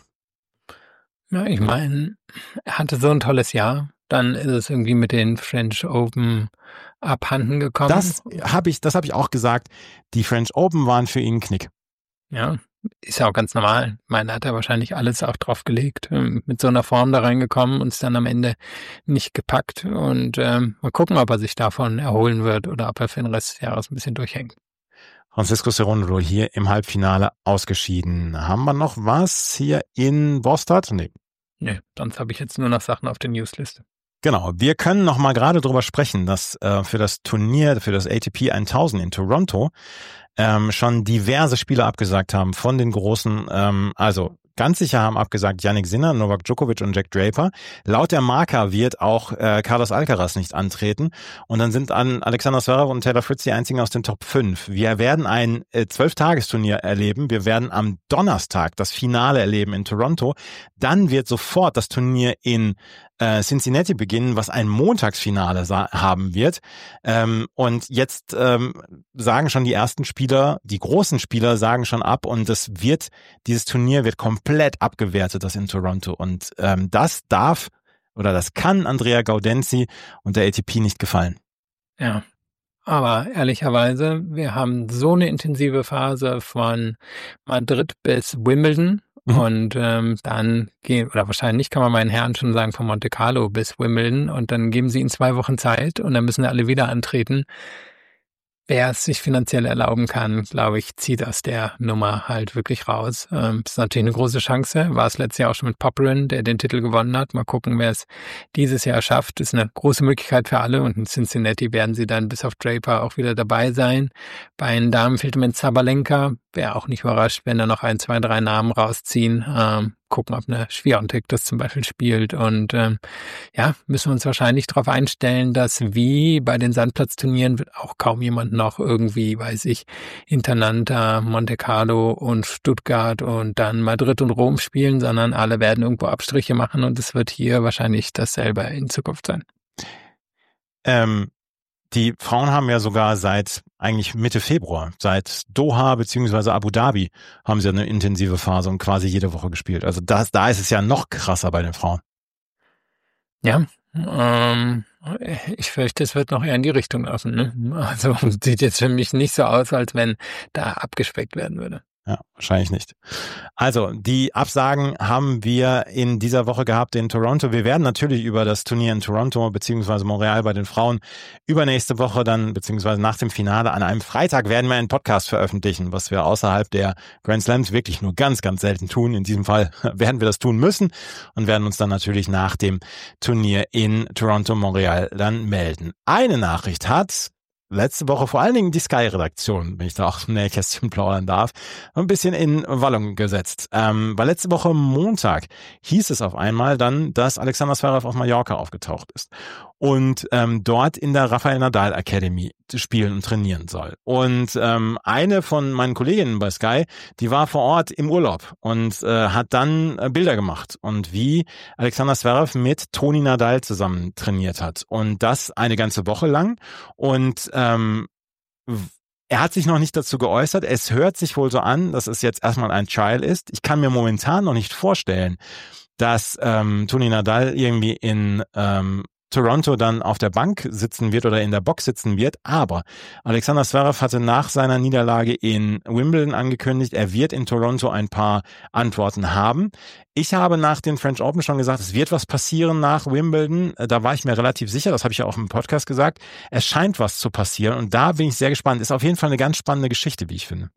Ja, ich meine, er hatte so ein tolles Jahr. Dann ist es irgendwie mit den French Open abhanden gekommen. Das habe ich, das habe ich auch gesagt. Die French Open waren für ihn ein Knick. Ja, ist ja auch ganz normal. Ich meine, da hat er wahrscheinlich alles auch drauf gelegt, mit so einer Form da reingekommen und es dann am Ende nicht gepackt. Und ähm, mal gucken, ob er sich davon erholen wird oder ob er für den Rest des Jahres ein bisschen durchhängt. Francisco Cerundolo hier im Halbfinale ausgeschieden. Haben wir noch was hier in Bostad? Nee. Nee, sonst habe ich jetzt nur noch Sachen auf der Newsliste. Genau, wir können noch mal gerade drüber sprechen, dass äh, für das Turnier, für das A T P tausend in Toronto ähm, schon diverse Spieler abgesagt haben von den großen, ähm, also ganz sicher haben abgesagt Jannik Sinner, Novak Djokovic und Jack Draper. Laut der Marca wird auch äh, Carlos Alcaraz nicht antreten. Und dann sind an Alexander Zverev und Taylor Fritz die einzigen aus den Top fünf. Wir werden ein äh, zwölf-Tagesturnier erleben. Wir werden am Donnerstag das Finale erleben in Toronto. Dann wird sofort das Turnier in äh, Cincinnati beginnen, was ein Montagsfinale sa- haben wird. Ähm, und jetzt ähm, sagen schon die ersten Spieler, die großen Spieler sagen schon ab und es wird, dieses Turnier wird komplett komplett abgewertet, das in Toronto. Und ähm, das darf oder das kann Andrea Gaudenzi und der A T P nicht gefallen. Ja, aber ehrlicherweise, wir haben so eine intensive Phase von Madrid bis Wimbledon mhm. und ähm, dann gehen, oder wahrscheinlich kann man meinen Herren schon sagen, von Monte Carlo bis Wimbledon und dann geben sie ihnen zwei Wochen Zeit und dann müssen alle wieder antreten. Wer es sich finanziell erlauben kann, glaube ich, zieht aus der Nummer halt wirklich raus. Ähm, ist natürlich eine große Chance. War es letztes Jahr auch schon mit Popyrin, der den Titel gewonnen hat. Mal gucken, wer es dieses Jahr schafft. Ist eine große Möglichkeit für alle. Und in Cincinnati werden sie dann bis auf Draper auch wieder dabei sein. Bei den Damen fehlt mir Sabalenka. Wäre auch nicht überrascht, wenn da noch ein, zwei, drei Namen rausziehen. Ähm, gucken, ob eine Swiatek das zum Beispiel spielt. Und ähm, ja, müssen wir uns wahrscheinlich darauf einstellen, dass wie bei den Sandplatzturnieren wird auch kaum jemand noch irgendwie, weiß ich, Internanta, Monte Carlo und Stuttgart und dann Madrid und Rom spielen, sondern alle werden irgendwo Abstriche machen und es wird hier wahrscheinlich dasselbe in Zukunft sein. Ähm, die Frauen haben ja sogar seit eigentlich Mitte Februar, seit Doha beziehungsweise Abu Dhabi haben sie eine intensive Phase und quasi jede Woche gespielt. Also das, da ist es ja noch krasser bei den Frauen. Ja, ähm, ich fürchte, es wird noch eher in die Richtung laufen. Ne? Also sieht jetzt für mich nicht so aus, als wenn da abgespeckt werden würde. Ja, wahrscheinlich nicht. Also, die Absagen haben wir in dieser Woche gehabt in Toronto. Wir werden natürlich über das Turnier in Toronto beziehungsweise Montreal bei den Frauen übernächste Woche dann beziehungsweise nach dem Finale an einem Freitag werden wir einen Podcast veröffentlichen, was wir außerhalb der Grand Slams wirklich nur ganz, ganz selten tun. In diesem Fall werden wir das tun müssen und werden uns dann natürlich nach dem Turnier in Toronto, Montreal dann melden. Eine Nachricht hat letzte Woche vor allen Dingen die Sky-Redaktion, wenn ich da auch im Nähkästchen plaudern darf, ein bisschen in Wallung gesetzt. Ähm, weil letzte Woche Montag hieß es auf einmal dann, dass Alexander Zverev auf Mallorca aufgetaucht ist und ähm, dort in der Rafael Nadal Academy spielen und trainieren soll. Und ähm, eine von meinen Kolleginnen bei Sky, die war vor Ort im Urlaub und äh, hat dann äh, Bilder gemacht und wie Alexander Zverev mit Toni Nadal zusammen trainiert hat. Und das eine ganze Woche lang. Und ähm, er hat sich noch nicht dazu geäußert. Es hört sich wohl so an, dass es jetzt erstmal ein Trial ist. Ich kann mir momentan noch nicht vorstellen, dass ähm, Toni Nadal irgendwie in ähm, Toronto dann auf der Bank sitzen wird oder in der Box sitzen wird, aber Alexander Zverev hatte nach seiner Niederlage in Wimbledon angekündigt, er wird in Toronto ein paar Antworten haben. Ich habe nach den French Open schon gesagt, es wird was passieren nach Wimbledon, da war ich mir relativ sicher, das habe ich ja auch im Podcast gesagt, es scheint was zu passieren und da bin ich sehr gespannt, ist auf jeden Fall eine ganz spannende Geschichte, wie ich finde.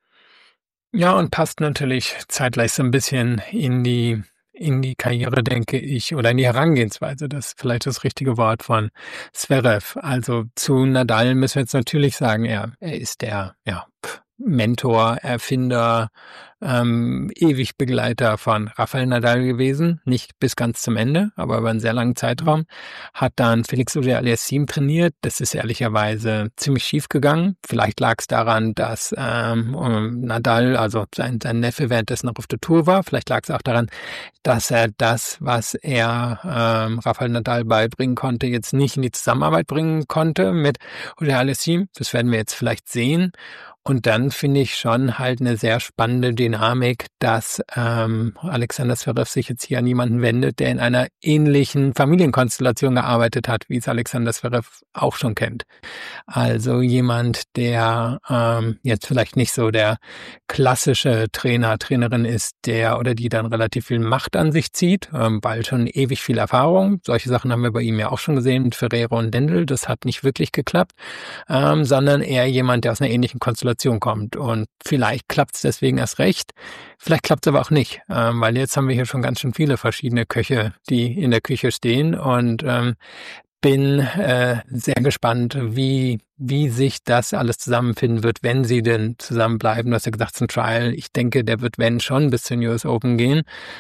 Ja, und passt natürlich zeitgleich so ein bisschen in die in die Karriere, denke ich, oder in die Herangehensweise, das ist vielleicht das richtige Wort von Zverev. Also zu Nadal müssen wir jetzt natürlich sagen, er, er ist der ja, Mentor, Erfinder, ähm, ewig Begleiter von Rafael Nadal gewesen, nicht bis ganz zum Ende, aber über einen sehr langen Zeitraum, hat dann Felix Auger-Aliassime trainiert, das ist ehrlicherweise ziemlich schief gegangen, vielleicht lag es daran, dass ähm, Nadal, also sein, sein Neffe währenddessen noch auf der Tour war, vielleicht lag es auch daran, dass er das, was er ähm, Rafael Nadal beibringen konnte, jetzt nicht in die Zusammenarbeit bringen konnte mit Auger-Aliassime, das werden wir jetzt vielleicht sehen. Und dann finde ich schon halt eine sehr spannende Dynamik, dass ähm, Alexander Zverev sich jetzt hier an jemanden wendet, der in einer ähnlichen Familienkonstellation gearbeitet hat, wie es Alexander Zverev auch schon kennt. Also jemand, der ähm, jetzt vielleicht nicht so der klassische Trainer, Trainerin ist, der oder die dann relativ viel Macht an sich zieht, ähm, weil schon ewig viel Erfahrung. Solche Sachen haben wir bei ihm ja auch schon gesehen mit Ferrero und Lendl. Das hat nicht wirklich geklappt, ähm, sondern eher jemand, der aus einer ähnlichen Konstellation kommt. Und vielleicht klappt es deswegen erst recht. Vielleicht klappt es aber auch nicht, ähm, weil jetzt haben wir hier schon ganz schön viele verschiedene Köche, die in der Küche stehen und ähm, bin äh, sehr gespannt, wie wie sich das alles zusammenfinden wird, wenn sie denn zusammenbleiben. Du hast ja gesagt, zum Trial. Ich denke, der wird, wenn schon, bis zum U S Open gehen.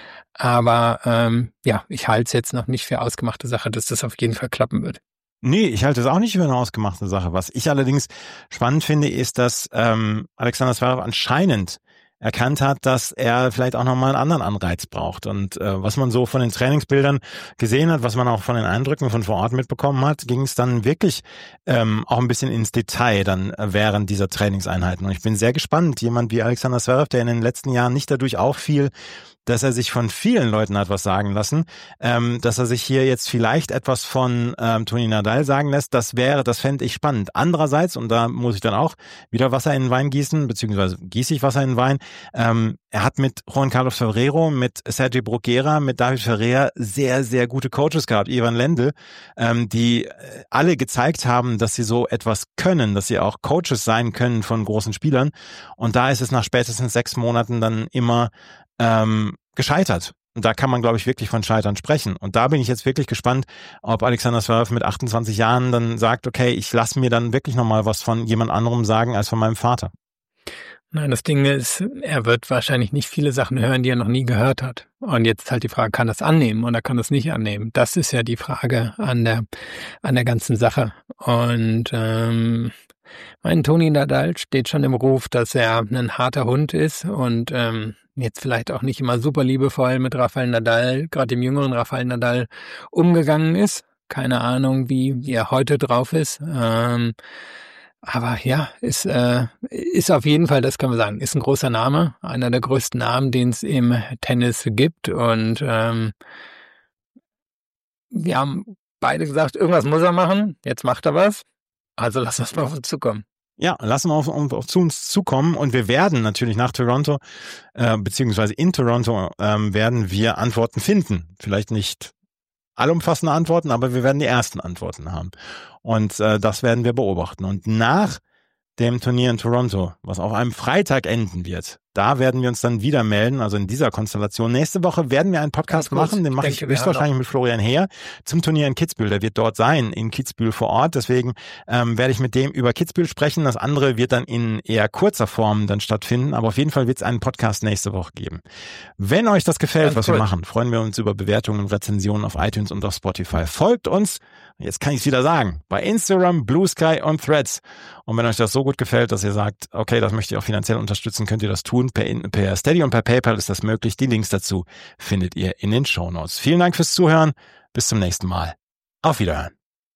Aber ähm, ja, ich halte es jetzt noch nicht für ausgemachte Sache, dass das auf jeden Fall klappen wird. Nee, ich halte es auch nicht für eine ausgemachte Sache. Was ich allerdings spannend finde, ist, dass ähm, Alexander Zverev anscheinend erkannt hat, dass er vielleicht auch nochmal einen anderen Anreiz braucht. Und äh, was man so von den Trainingsbildern gesehen hat, was man auch von den Eindrücken von vor Ort mitbekommen hat, ging es dann wirklich ähm, auch ein bisschen ins Detail dann während dieser Trainingseinheiten. Und ich bin sehr gespannt, jemand wie Alexander Zverev, der in den letzten Jahren nicht dadurch auffiel, dass er sich von vielen Leuten hat was sagen lassen, ähm, dass er sich hier jetzt vielleicht etwas von ähm, Toni Nadal sagen lässt. Das wäre, das fände ich spannend. Andererseits, und da muss ich dann auch wieder Wasser in den Wein gießen, beziehungsweise gieße ich Wasser in den Wein, ähm, er hat mit Juan Carlos Ferrero, mit Sergio Bruguera, mit David Ferrer sehr, sehr gute Coaches gehabt, Ivan Lendl, ähm, die alle gezeigt haben, dass sie so etwas können, dass sie auch Coaches sein können von großen Spielern. Und da ist es nach spätestens sechs Monaten dann immer ähm, gescheitert. Und da kann man, glaube ich, wirklich von Scheitern sprechen. Und da bin ich jetzt wirklich gespannt, ob Alexander Zverev mit achtundzwanzig Jahren dann sagt, okay, ich lasse mir dann wirklich nochmal was von jemand anderem sagen als von meinem Vater. Nein, das Ding ist, er wird wahrscheinlich nicht viele Sachen hören, die er noch nie gehört hat. Und jetzt halt die Frage, kann er es annehmen oder kann er es nicht annehmen? Das ist ja die Frage an der an der ganzen Sache. Und ähm, mein Toni Nadal steht schon im Ruf, dass er ein harter Hund ist und ähm, jetzt vielleicht auch nicht immer super liebevoll mit Rafael Nadal, gerade dem jüngeren Rafael Nadal, umgegangen ist. Keine Ahnung, wie, wie er heute drauf ist. Ähm, Aber ja, ist, äh, ist auf jeden Fall, das können wir sagen, ist ein großer Name, einer der größten Namen, den es im Tennis gibt. Und ähm, wir haben beide gesagt, irgendwas muss er machen, jetzt macht er was. Also lass uns mal auf uns zukommen. Ja, lassen wir auf, auf, auf zu uns zukommen und wir werden natürlich nach Toronto, äh, beziehungsweise in Toronto, ähm, werden wir Antworten finden. Vielleicht nicht allumfassende Antworten, aber wir werden die ersten Antworten haben. Und äh, das werden wir beobachten. Und nach dem Turnier in Toronto, was auf einem Freitag enden wird, da werden wir uns dann wieder melden, also in dieser Konstellation. Nächste Woche werden wir einen Podcast machen, den mache ich höchstwahrscheinlich mit Florian Heer zum Turnier in Kitzbühel. Der wird dort sein, in Kitzbühel vor Ort. Deswegen ähm, werde ich mit dem über Kitzbühel sprechen. Das andere wird dann in eher kurzer Form dann stattfinden. Aber auf jeden Fall wird es einen Podcast nächste Woche geben. Wenn euch das gefällt, Ganz was cool. wir machen, freuen wir uns über Bewertungen und Rezensionen auf iTunes und auf Spotify. Folgt uns, jetzt kann ich es wieder sagen, bei Instagram, Blue Sky und Threads. Und wenn euch das so gut gefällt, dass ihr sagt, okay, das möchte ich auch finanziell unterstützen, könnt ihr das tun. Per, per Steady und per PayPal ist das möglich. Die Links dazu findet ihr in den Shownotes. Vielen Dank fürs Zuhören. Bis zum nächsten Mal. Auf Wiederhören.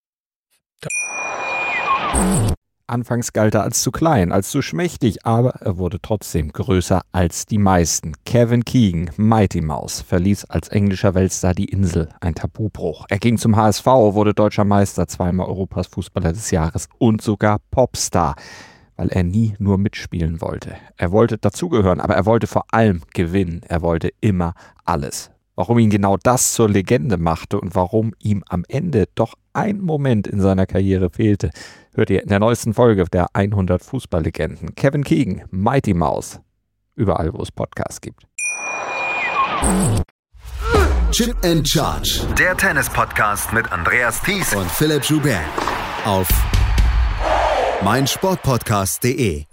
Anfangs galt er als zu klein, als zu schmächtig, aber er wurde trotzdem größer als die meisten. Kevin Keegan, Mighty Mouse, verließ als englischer Weltstar die Insel, ein Tabubruch. Er ging zum H S V, wurde deutscher Meister, zweimal Europas Fußballer des Jahres und sogar Popstar, weil er nie nur mitspielen wollte. Er wollte dazugehören, aber er wollte vor allem gewinnen. Er wollte immer alles. Warum ihn genau das zur Legende machte und warum ihm am Ende doch ein Moment in seiner Karriere fehlte, hört ihr in der neuesten Folge der hundert Fußballlegenden. Kevin Keegan, Mighty Mouse, überall wo es Podcasts gibt. Chip and Charge. Der Tennis-Podcast mit Andreas Thies und Philipp Joubert auf meinsportpodcast punkt de.